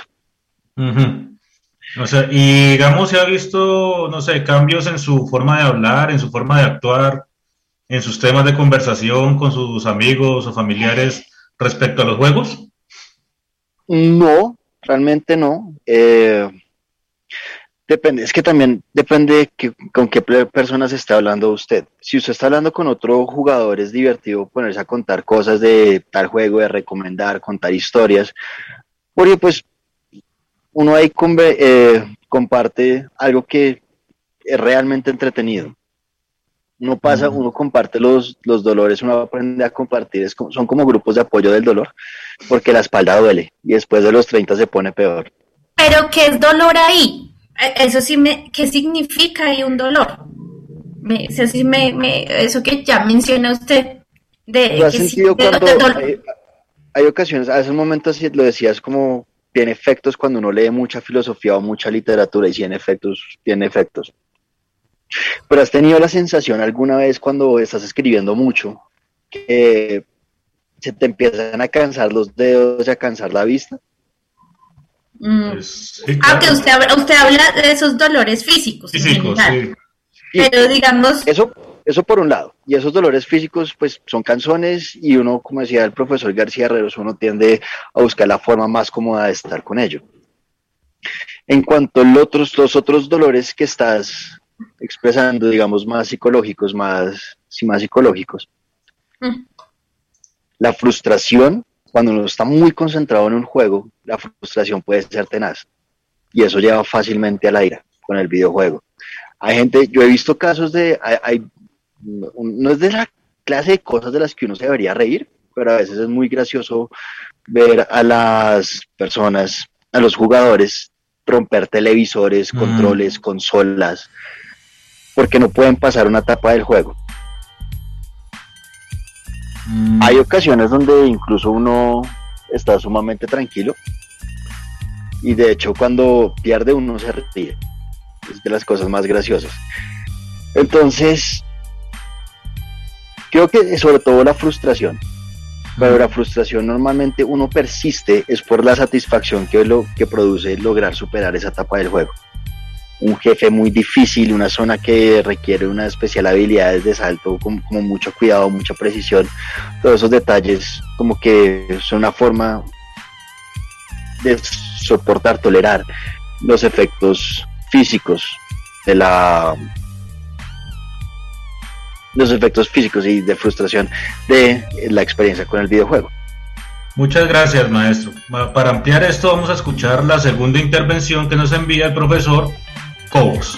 Speaker 2: O sea, y digamos, ¿se ha visto, no sé, cambios en su forma de hablar, en su forma de actuar, en sus temas de conversación con sus amigos o familiares respecto a los juegos?
Speaker 3: No, realmente no. Depende, es que también depende con qué personas está hablando usted. Si usted está hablando con otro jugador, es divertido ponerse a contar cosas de tal juego, de recomendar, contar historias, porque pues uno ahí comparte algo que es realmente entretenido. Uno comparte los dolores, uno aprende a compartir, son como grupos de apoyo del dolor, porque la espalda duele y después de los 30 se pone peor.
Speaker 4: Pero ¿qué es dolor ahí? Eso sí, ¿qué significa ahí un dolor? Eso que ya menciona usted.
Speaker 3: ¿Lo has sentido cuando hay ocasiones, a esos momentos lo decías como tiene efectos cuando uno lee mucha filosofía o mucha literatura y tiene efectos. Pero has tenido la sensación alguna vez cuando estás escribiendo mucho que se te empiezan a cansar los dedos y a cansar la vista?
Speaker 2: Pues, sí, claro.
Speaker 4: Que usted habla de esos dolores físicos.
Speaker 2: Sí.
Speaker 4: Pero digamos...
Speaker 3: Eso por un lado, y esos dolores físicos pues son cansones y uno, como decía el profesor García Herreros, uno tiende a buscar la forma más cómoda de estar con ello. En cuanto a los otros dolores que estás expresando, digamos, más psicológicos, la frustración, cuando uno está muy concentrado en un juego, la frustración puede ser tenaz, y eso lleva fácilmente a la ira con el videojuego. Hay gente, yo he visto casos no es de la clase de cosas de las que uno se debería reír, pero a veces es muy gracioso ver a las personas, a los jugadores, romper televisores, controles, consolas, porque no pueden pasar una etapa del juego. Hay ocasiones donde incluso uno está sumamente tranquilo y de hecho cuando pierde uno se ríe. Es de las cosas más graciosas. Entonces, creo que sobre todo la frustración, pero la frustración normalmente uno persiste es por la satisfacción que produce lograr superar esa etapa del juego. Un jefe muy difícil, una zona que requiere unas especial habilidades de salto, como mucho cuidado, mucha precisión, todos esos detalles como que son una forma de soportar, tolerar los efectos físicos los efectos físicos y de frustración de la experiencia con el videojuego.
Speaker 2: Muchas gracias, maestro. Para ampliar esto vamos a escuchar la segunda intervención que nos envía el profesor Cobos.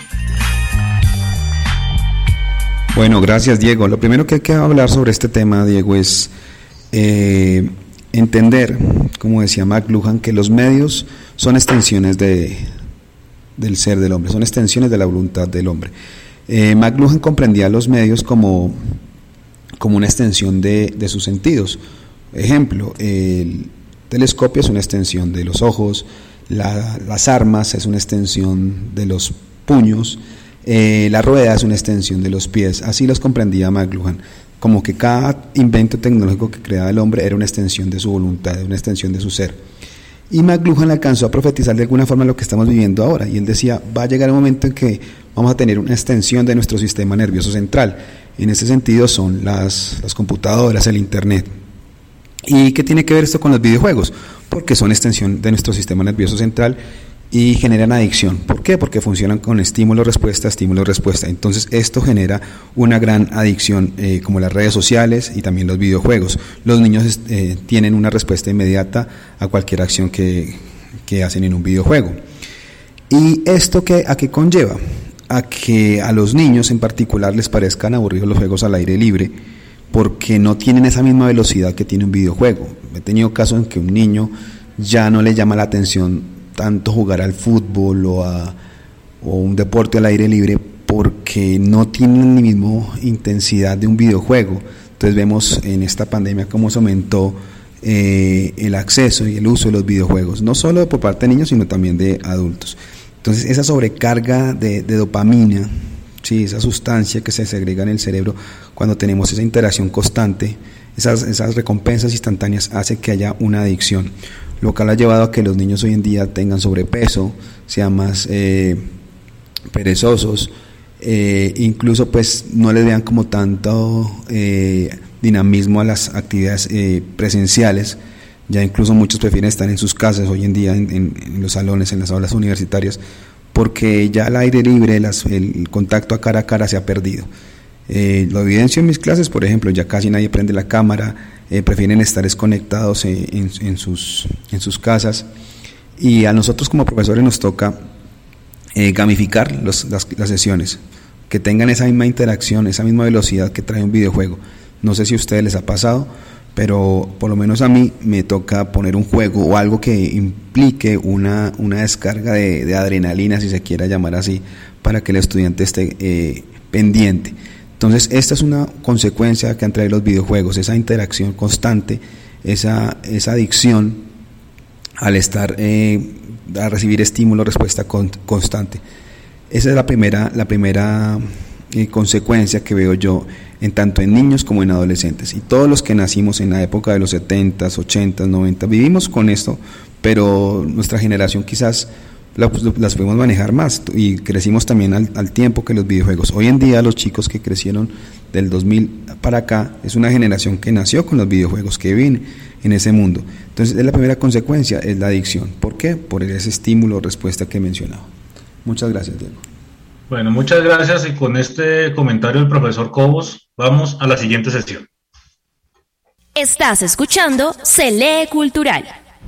Speaker 6: Bueno, gracias, Diego. Lo primero que hay que hablar sobre este tema, Diego, es entender, como decía McLuhan, que los medios son extensiones del ser del hombre, son extensiones de la voluntad del hombre. McLuhan comprendía los medios como una extensión de sus sentidos. Ejemplo, el telescopio es una extensión de los ojos, las armas es una extensión de los puños, la rueda es una extensión de los pies. Así los comprendía McLuhan, como que cada invento tecnológico que creaba el hombre era una extensión de su voluntad, una extensión de su ser. Y McLuhan alcanzó a profetizar de alguna forma lo que estamos viviendo ahora, y él decía, va a llegar un momento en que vamos a tener una extensión de nuestro sistema nervioso central. En ese sentido son las computadoras, el internet. ¿Y qué tiene que ver esto con los videojuegos? Porque son extensión de nuestro sistema nervioso central y generan adicción. ¿Por qué? Porque funcionan con estímulo-respuesta, estímulo-respuesta. Entonces esto genera una gran adicción, como las redes sociales y también los videojuegos. Los niños tienen una respuesta inmediata a cualquier acción que hacen en un videojuego. ¿Y esto a qué conlleva? A que a los niños en particular les parezcan aburridos los juegos al aire libre, porque no tienen esa misma velocidad que tiene un videojuego. He tenido casos en que un niño ya no le llama la atención tanto jugar al fútbol o un deporte al aire libre, porque no tienen la misma intensidad de un videojuego. Entonces vemos en esta pandemia cómo se aumentó el acceso y el uso de los videojuegos, no solo por parte de niños, sino también de adultos. Entonces esa sobrecarga de dopamina, sí, esa sustancia que se segrega en el cerebro cuando tenemos esa interacción constante, esas recompensas instantáneas, hace que haya una adicción, lo cual ha llevado a que los niños hoy en día tengan sobrepeso, sean más perezosos, incluso pues no les vean como tanto dinamismo a las actividades presenciales. Ya incluso muchos prefieren estar en sus casas hoy en día, en los salones, en las aulas universitarias, porque ya al aire libre el contacto a cara se ha perdido. Lo evidencio en mis clases, por ejemplo, ya casi nadie prende la cámara, prefieren estar desconectados en sus casas, y a nosotros como profesores nos toca gamificar las sesiones, que tengan esa misma interacción, esa misma velocidad que trae un videojuego. No sé si a ustedes les ha pasado, pero por lo menos a mí me toca poner un juego o algo que implique una descarga de adrenalina, si se quiera llamar así, para que el estudiante esté pendiente. Entonces esta es una consecuencia que han traído los videojuegos, esa interacción constante, esa adicción al estar a recibir estímulo, respuesta constante. Esa es la primera consecuencia que veo yo tanto en niños como en adolescentes, y todos los que nacimos en la época de los 70s, 80s, 90s vivimos con esto, pero nuestra generación quizás las podemos manejar más, y crecimos también al tiempo que los videojuegos. Hoy en día los chicos que crecieron del 2000 para acá es una generación que nació con los videojuegos, que vive en ese mundo. Entonces la primera consecuencia es la adicción. ¿Por qué? Por ese estímulo respuesta que he mencionado. Muchas gracias, Diego.
Speaker 2: Bueno, muchas gracias, y con este comentario del profesor Cobos vamos a la siguiente sesión.
Speaker 1: Estás escuchando Se Lee Cultural.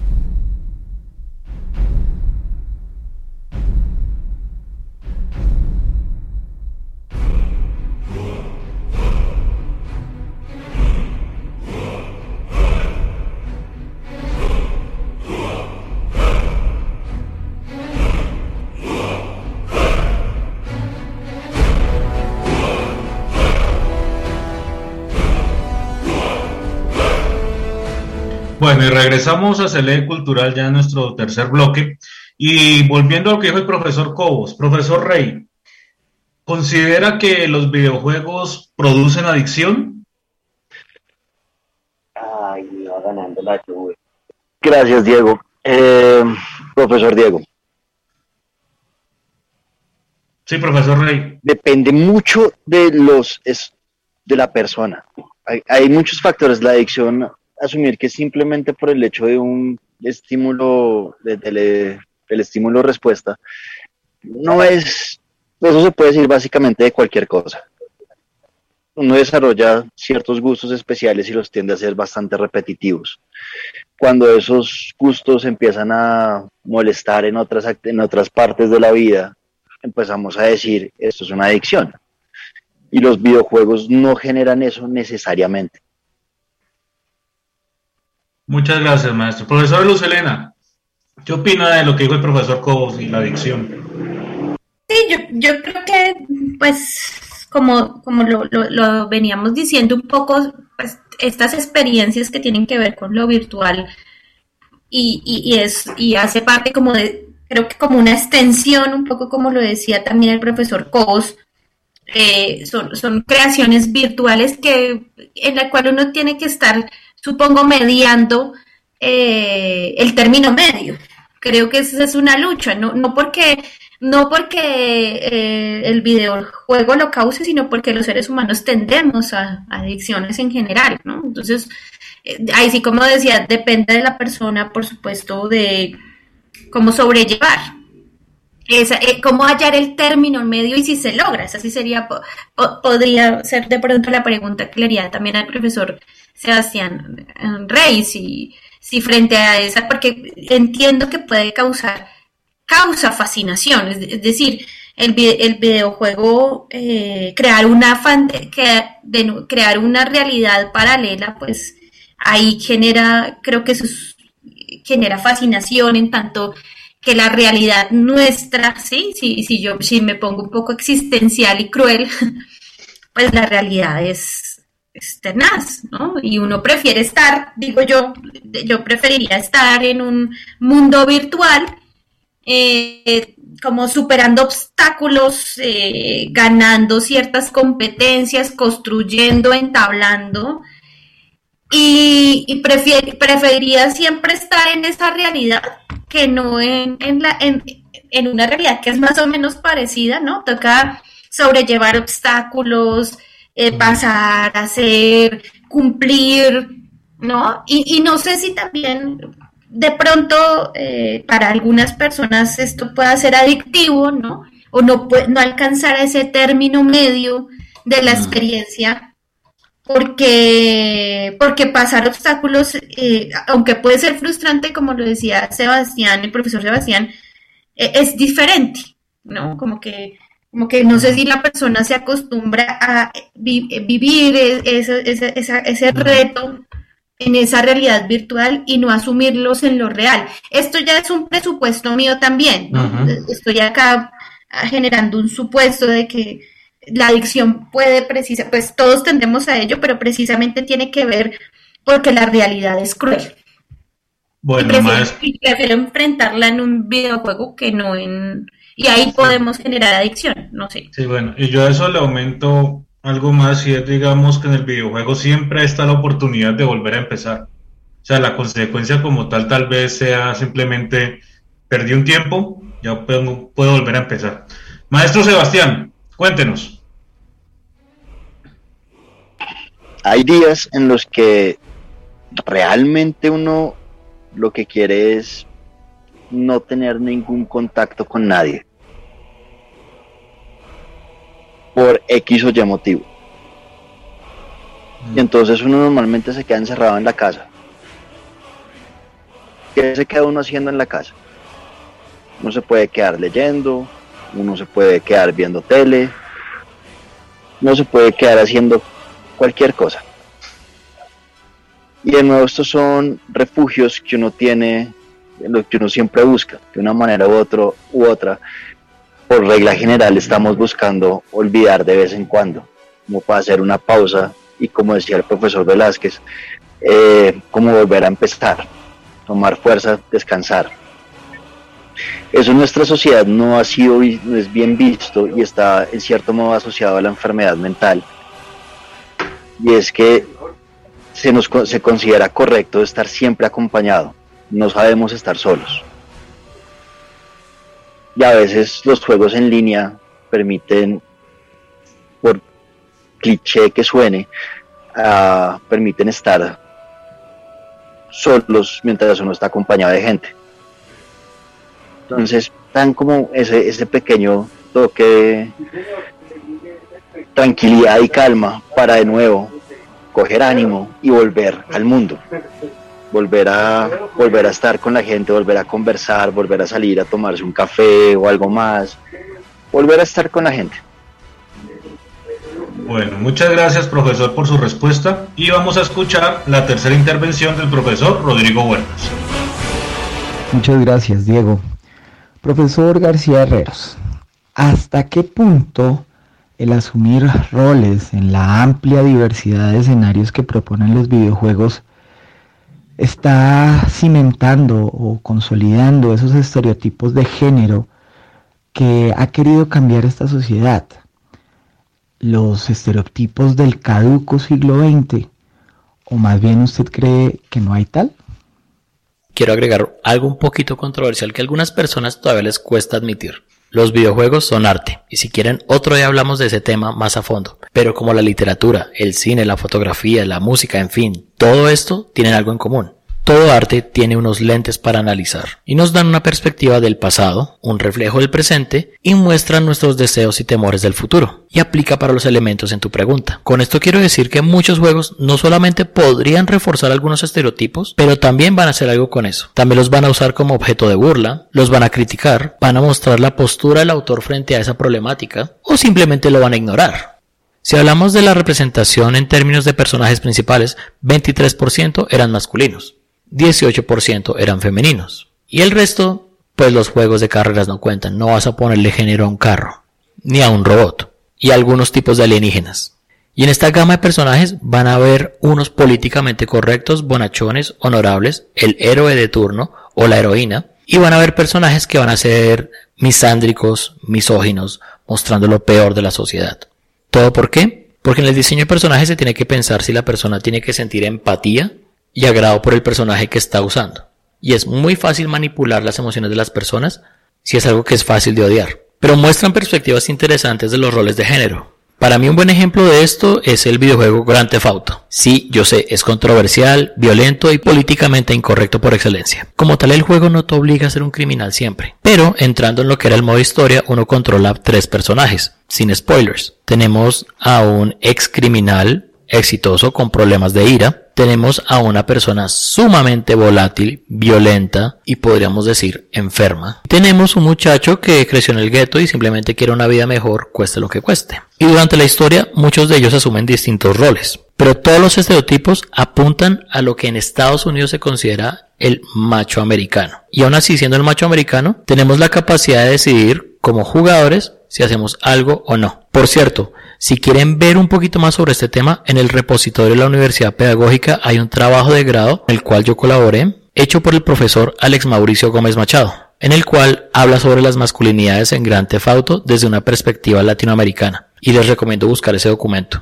Speaker 2: Bueno, y regresamos a Cele Cultural ya en nuestro tercer bloque, y volviendo a lo que dijo el profesor Cobos, profesor Rey, ¿considera que los videojuegos producen adicción?
Speaker 3: Ay, me va ganando la lluvia. Gracias, Diego. Profesor Diego.
Speaker 2: Sí, profesor Rey.
Speaker 3: Depende mucho de la persona. Hay muchos factores. La adicción, asumir que simplemente por el hecho de un estímulo, del estímulo respuesta, no es, eso se puede decir básicamente de cualquier cosa. Uno desarrolla ciertos gustos especiales y los tiende a ser bastante repetitivos. Cuando esos gustos empiezan a molestar en otras partes de la vida, empezamos a decir, esto es una adicción. Y los videojuegos no generan eso necesariamente.
Speaker 2: Muchas gracias, maestro. Profesor Luz Helena, ¿qué opina de lo que dijo el profesor Cobos y la adicción?
Speaker 4: Sí, yo creo que, pues, como lo veníamos diciendo un poco, pues, estas experiencias que tienen que ver con lo virtual, y hace parte como de, creo que como una extensión, un poco como lo decía también el profesor Cobos, son creaciones virtuales en la cual uno tiene que estar, supongo, mediando el término medio. Creo que esa es una lucha, no porque el videojuego lo cause, sino porque los seres humanos tendemos a adicciones en general, ¿no? Entonces, ahí sí, como decía, depende de la persona, por supuesto, de cómo sobrellevar. Cómo hallar el término medio y si se logra. Esa sí sería, podría ser de pronto la pregunta que le haría también al profesor Sebastián Rey, si frente a esa, porque entiendo que puede causa fascinación, es decir, el videojuego, crear una realidad paralela, pues ahí creo que eso genera fascinación, en tanto que la realidad nuestra, ¿sí? Si me pongo un poco existencial y cruel, pues la realidad es tenaz, ¿no? Y uno prefiere estar, digo yo preferiría estar en un mundo virtual, como superando obstáculos, ganando ciertas competencias, construyendo, entablando, y preferiría siempre estar en esa realidad que no en una realidad que es más o menos parecida, ¿no? Toca sobrellevar obstáculos, pasar, hacer, cumplir, ¿no? Y no sé si también de pronto para algunas personas esto pueda ser adictivo, ¿no? O no alcanzar ese término medio de la experiencia, porque pasar obstáculos, aunque puede ser frustrante, como lo decía Sebastián, el profesor Sebastián, es diferente, ¿no? Como que no sé si la persona se acostumbra a vivir ese reto en esa realidad virtual y no asumirlos en lo real. Esto ya es un presupuesto mío también, ¿no? Estoy acá generando un supuesto de que la adicción puede pues todos tendemos a ello, pero precisamente tiene que ver porque la realidad es cruel.
Speaker 2: Bueno,
Speaker 4: prefiero enfrentarla en un videojuego que no y ahí podemos generar adicción, no sé.
Speaker 2: Sí, bueno, y yo a eso le aumento algo más, y es, digamos, que en el videojuego siempre está la oportunidad de volver a empezar. O sea, la consecuencia como tal vez sea simplemente perdí un tiempo, ya puedo volver a empezar. Maestro Sebastián, cuéntenos.
Speaker 3: Hay días en los que realmente uno lo que quiere es no tener ningún contacto con nadie, por X o Y motivo. Y entonces uno normalmente se queda encerrado en la casa. ¿Qué se queda uno haciendo en la casa? Uno se puede quedar leyendo, uno se puede quedar viendo tele, uno se puede quedar haciendo cualquier cosa. Y de nuevo, estos son refugios que uno tiene, en los que uno siempre busca, de una manera u otra. Por regla general estamos buscando olvidar de vez en cuando, como para hacer una pausa y, como decía el profesor Velázquez, como volver a empezar, tomar fuerza, descansar. Eso en nuestra sociedad no es bien visto y está en cierto modo asociado a la enfermedad mental. Y es que se considera correcto estar siempre acompañado, no sabemos estar solos. Y a veces los juegos en línea permiten, por cliché que suene, permiten estar solos mientras uno está acompañado de gente. Entonces dan como ese pequeño toque de tranquilidad y calma para de nuevo coger ánimo y volver al mundo, volver a estar con la gente, volver a conversar, volver a salir a tomarse un café o algo más, volver a estar con la gente.
Speaker 2: Bueno, muchas gracias, profesor, por su respuesta, y vamos a escuchar la tercera intervención del profesor Rodrigo Huertas.
Speaker 5: Muchas gracias, Diego. Profesor García Herreros, ¿hasta qué punto el asumir roles en la amplia diversidad de escenarios que proponen los videojuegos está cimentando o consolidando esos estereotipos de género que ha querido cambiar esta sociedad. Los estereotipos del caduco siglo XX, o más bien usted cree que no hay tal.
Speaker 7: Quiero agregar algo un poquito controversial que a algunas personas todavía les cuesta admitir. Los videojuegos son arte, y si quieren otro día hablamos de ese tema más a fondo. Pero como la literatura, el cine, la fotografía, la música, en fin, todo esto tienen algo en común. Todo arte tiene unos lentes para analizar, y nos dan una perspectiva del pasado, un reflejo del presente, y muestran nuestros deseos y temores del futuro. Y aplica para los elementos en tu pregunta. Con esto quiero decir que muchos juegos no solamente podrían reforzar algunos estereotipos, pero también van a hacer algo con eso. También los van a usar como objeto de burla, los van a criticar, van a mostrar la postura del autor frente a esa problemática, o simplemente lo van a ignorar. Si hablamos de la representación en términos de personajes principales, 23% eran masculinos. 18% eran femeninos. Y el resto, pues los juegos de carreras no cuentan. No vas a ponerle género a un carro, ni a un robot, y a algunos tipos de alienígenas. Y en esta gama de personajes van a haber unos políticamente correctos, bonachones, honorables, el héroe de turno o la heroína, y van a haber personajes que van a ser misándricos, misóginos, mostrando lo peor de la sociedad. ¿Todo por qué? Porque en el diseño de personajes se tiene que pensar si la persona tiene que sentir empatía y agrado por el personaje que está usando. Y es muy fácil manipular las emociones de las personas si es algo que es fácil de odiar. Pero muestran perspectivas interesantes de los roles de género. Para mí un buen ejemplo de esto es el videojuego Grand Theft Auto. Sí, yo sé, es controversial, violento y políticamente incorrecto por excelencia. Como tal, el juego no te obliga a ser un criminal siempre. Pero entrando en lo que era el modo historia, uno controla 3 personajes. Sin spoilers. Tenemos a un ex criminal exitoso con problemas de ira. Tenemos a una persona sumamente volátil, violenta y podríamos decir enferma. Tenemos un muchacho que creció en el gueto y simplemente quiere una vida mejor, cueste lo que cueste. Y durante la historia muchos de ellos asumen distintos roles. Pero todos los estereotipos apuntan a lo que en Estados Unidos se considera el macho americano. Y aún así, siendo el macho americano, tenemos la capacidad de decidir como jugadores si hacemos algo o no. Por cierto, si quieren ver un poquito más sobre este tema, en el repositorio de la Universidad Pedagógica hay un trabajo de grado en el cual yo colaboré, hecho por el profesor Alex Mauricio Gómez Machado, en el cual habla sobre las masculinidades en Grand Theft Auto desde una perspectiva latinoamericana, y les recomiendo buscar ese documento.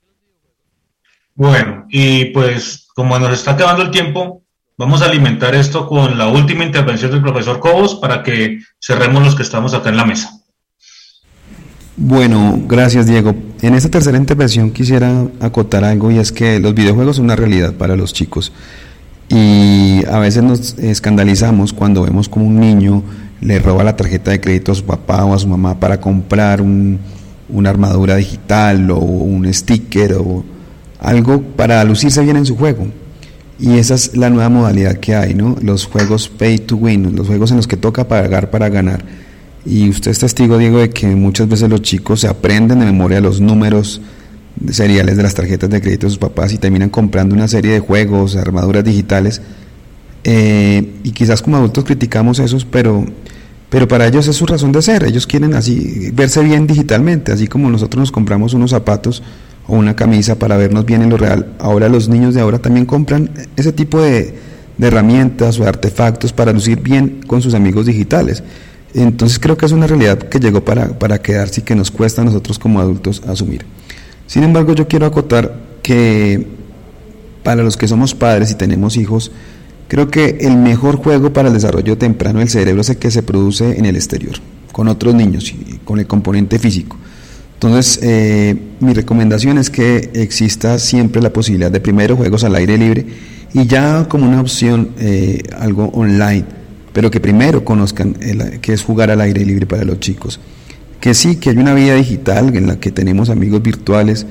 Speaker 2: Bueno, y pues como nos está acabando el tiempo, vamos a alimentar esto con la última intervención del profesor Cobos para que cerremos los que estamos acá en la mesa.
Speaker 6: Bueno, gracias Diego. En esta tercera intervención quisiera acotar algo, y es que los videojuegos son una realidad para los chicos y a veces nos escandalizamos cuando vemos como un niño le roba la tarjeta de crédito a su papá o a su mamá para comprar una armadura digital o un sticker o algo para lucirse bien en su juego. Y esa es la nueva modalidad que hay, ¿no? Los juegos pay to win, los juegos en los que toca pagar para ganar. Y usted es testigo, Diego, de que muchas veces los chicos se aprenden de memoria los números seriales de las tarjetas de crédito de sus papás y terminan comprando una serie de juegos, armaduras digitales, y quizás como adultos criticamos esos, pero para ellos es su razón de ser. Ellos quieren así verse bien digitalmente, así como nosotros nos compramos unos zapatos o una camisa para vernos bien en lo real. Ahora los niños de ahora también compran ese tipo de herramientas o de artefactos para lucir bien con sus amigos digitales. Entonces creo que es una realidad que llegó para quedarse y que nos cuesta a nosotros como adultos asumir. Sin embargo, yo quiero acotar que para los que somos padres y tenemos hijos, creo que el mejor juego para el desarrollo temprano del cerebro es el que se produce en el exterior, con otros niños y con el componente físico. Entonces, mi recomendación es que exista siempre la posibilidad de primero juegos al aire libre y ya como una opción algo online, pero que primero conozcan qué es jugar al aire libre para los chicos. Que sí, que hay una vida digital en la que tenemos amigos virtuales,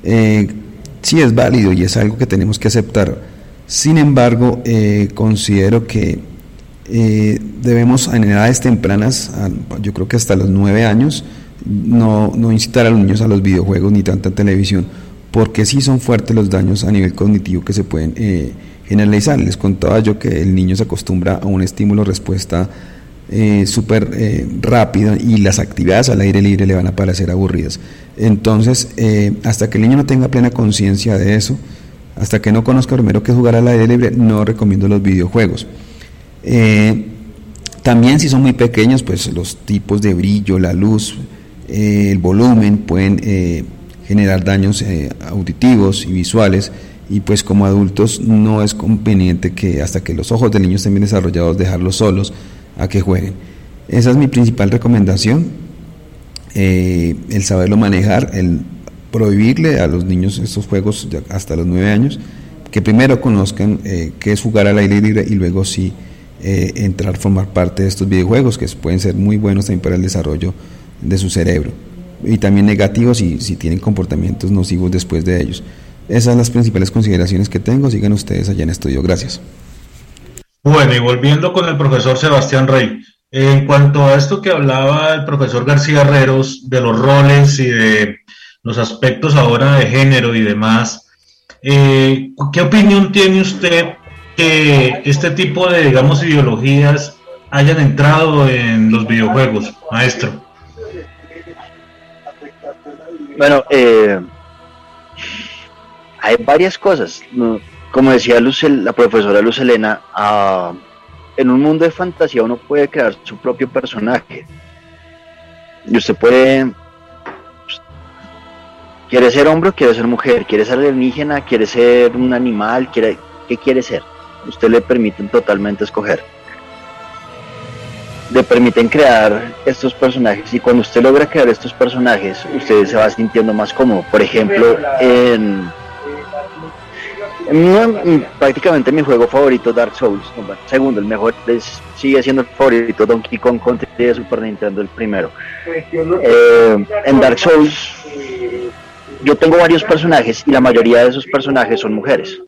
Speaker 6: sí es válido y es algo que tenemos que aceptar. Sin embargo, considero que debemos en edades tempranas, yo creo que hasta los 9 años, no incitar a los niños a los videojuegos ni tanta televisión, porque sí son fuertes los daños a nivel cognitivo que se pueden generalizar. Les contaba yo que el niño se acostumbra a un estímulo-respuesta súper rápido y las actividades al aire libre le van a parecer aburridas. Entonces, hasta que el niño no tenga plena conciencia de eso, Hasta que no conozca primero qué es jugar al aire libre, no recomiendo los videojuegos. También si son muy pequeños, pues los tipos de brillo, la luz, el volumen pueden generar daños auditivos y visuales, y pues como adultos no es conveniente que hasta que los ojos del niño estén bien desarrollados dejarlos solos a que jueguen. Esa es mi principal recomendación, el saberlo manejar, el prohibirle a los niños estos juegos hasta los 9 años, que primero conozcan qué es jugar al aire libre y luego sí entrar a formar parte de estos videojuegos, que pueden ser muy buenos también para el desarrollo de su cerebro, y también negativos si tienen comportamientos nocivos después de ellos. Esas son las principales consideraciones que tengo. Sigan ustedes allá en estudio. Gracias.
Speaker 2: Bueno, y volviendo con el profesor Sebastián Rey, en cuanto a esto que hablaba el profesor García Herreros, de los roles y de los aspectos ahora de género y demás, ¿qué opinión tiene usted que este tipo de, digamos, ideologías hayan entrado en los videojuegos, maestro?
Speaker 3: Bueno, hay varias cosas, como decía la profesora Luz Helena, en un mundo de fantasía uno puede crear su propio personaje, y usted puede, quiere ser hombre o quiere ser mujer, quiere ser alienígena, quiere ser un animal, ¿qué quiere ser? Usted le permiten totalmente escoger, le permiten crear estos personajes, y cuando usted logra crear estos personajes, usted se va sintiendo más cómodo. Por ejemplo, prácticamente mi juego favorito, Dark Souls, segundo, el mejor sigue siendo el favorito, Donkey Kong Country de Super Nintendo, el primero. En Dark Souls yo tengo varios personajes y la mayoría de esos personajes son mujeres.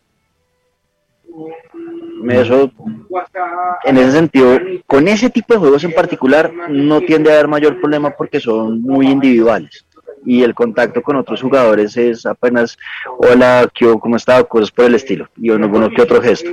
Speaker 3: Eso, en ese sentido, con ese tipo de juegos en particular no tiende a haber mayor problema porque son muy individuales y el contacto con otros jugadores es apenas hola, ¿cómo está? Cosas por el estilo, y uno que otro gesto.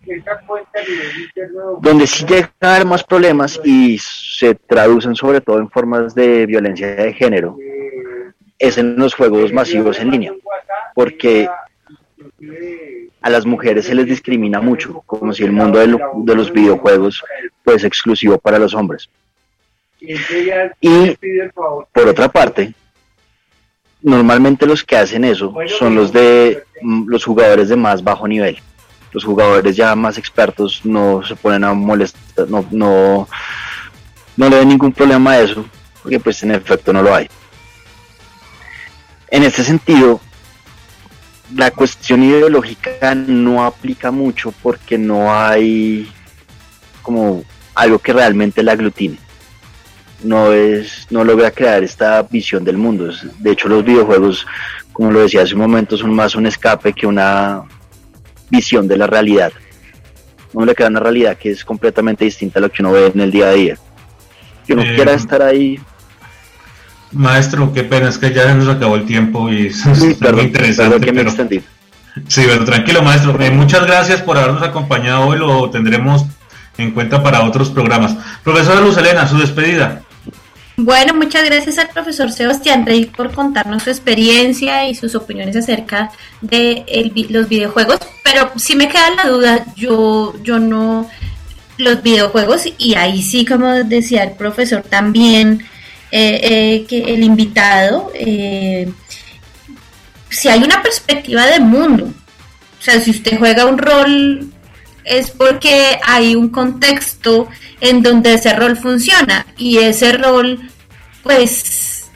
Speaker 3: Donde sí llega a haber más problemas y se traducen sobre todo en formas de violencia de género es en los juegos masivos en línea, porque a las mujeres se les discrimina mucho, como si el mundo de los videojuegos fuese exclusivo para los hombres. Y por otra parte, normalmente los que hacen eso son los jugadores de más bajo nivel. Los jugadores ya más expertos no se ponen a molestar, no le ven ningún problema a eso, porque pues en efecto no lo hay. En este sentido, la cuestión ideológica no aplica mucho porque no hay como algo que realmente la aglutine. No logra crear esta visión del mundo. De hecho, los videojuegos, como lo decía hace un momento, son más un escape que una visión de la realidad. Uno le crea una realidad que es completamente distinta a lo que uno ve en el día a día. Que uno quiera estar ahí.
Speaker 2: Maestro, qué pena, es que ya nos acabó el tiempo y es muy interesante.
Speaker 3: Que me extendí.
Speaker 2: Sí, pero tranquilo, maestro. Muchas gracias por habernos acompañado hoy, lo tendremos en cuenta para otros programas. Profesora Luz Helena, su despedida.
Speaker 4: Bueno, muchas gracias al profesor Sebastián Rey por contarnos su experiencia y sus opiniones acerca de los videojuegos, pero sí me queda la duda, yo no, los videojuegos, y ahí sí, como decía el profesor también, que el invitado, si hay una perspectiva de mundo, o sea, si usted juega un rol es porque hay un contexto en donde ese rol funciona, y ese rol pues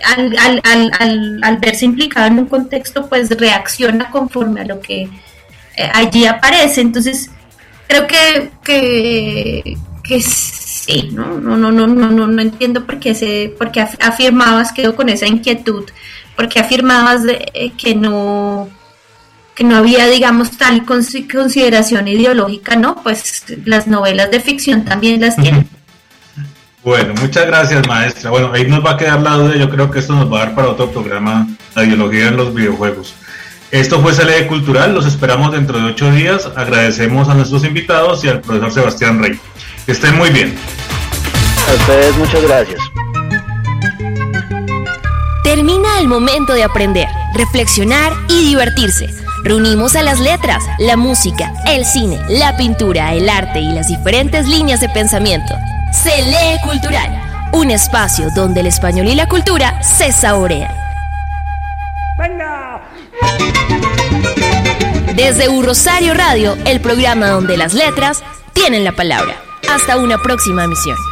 Speaker 4: al verse implicado en un contexto pues reacciona conforme a lo que allí aparece. Entonces creo que sí, no entiendo por qué afirmabas, quedo con esa inquietud, porque afirmabas que no había, digamos, tal consideración ideológica, ¿no? Pues las novelas de ficción también las tienen.
Speaker 2: Bueno, muchas gracias, maestra. Bueno, ahí nos va a quedar la duda, yo creo que esto nos va a dar para otro programa, la ideología en los videojuegos. Esto fue CLE Cultural, los esperamos dentro de 8 días, agradecemos a nuestros invitados y al profesor Sebastián Rey. Que estén muy bien.
Speaker 3: A ustedes muchas gracias.
Speaker 1: Termina el momento de aprender, reflexionar y divertirse. Reunimos a las letras, la música, el cine, la pintura, el arte y las diferentes líneas de pensamiento. Se lee cultural, un espacio donde el español y la cultura se saborean. ¡Venga! Desde U Rosario Radio, el programa donde las letras tienen la palabra. Hasta una próxima emisión.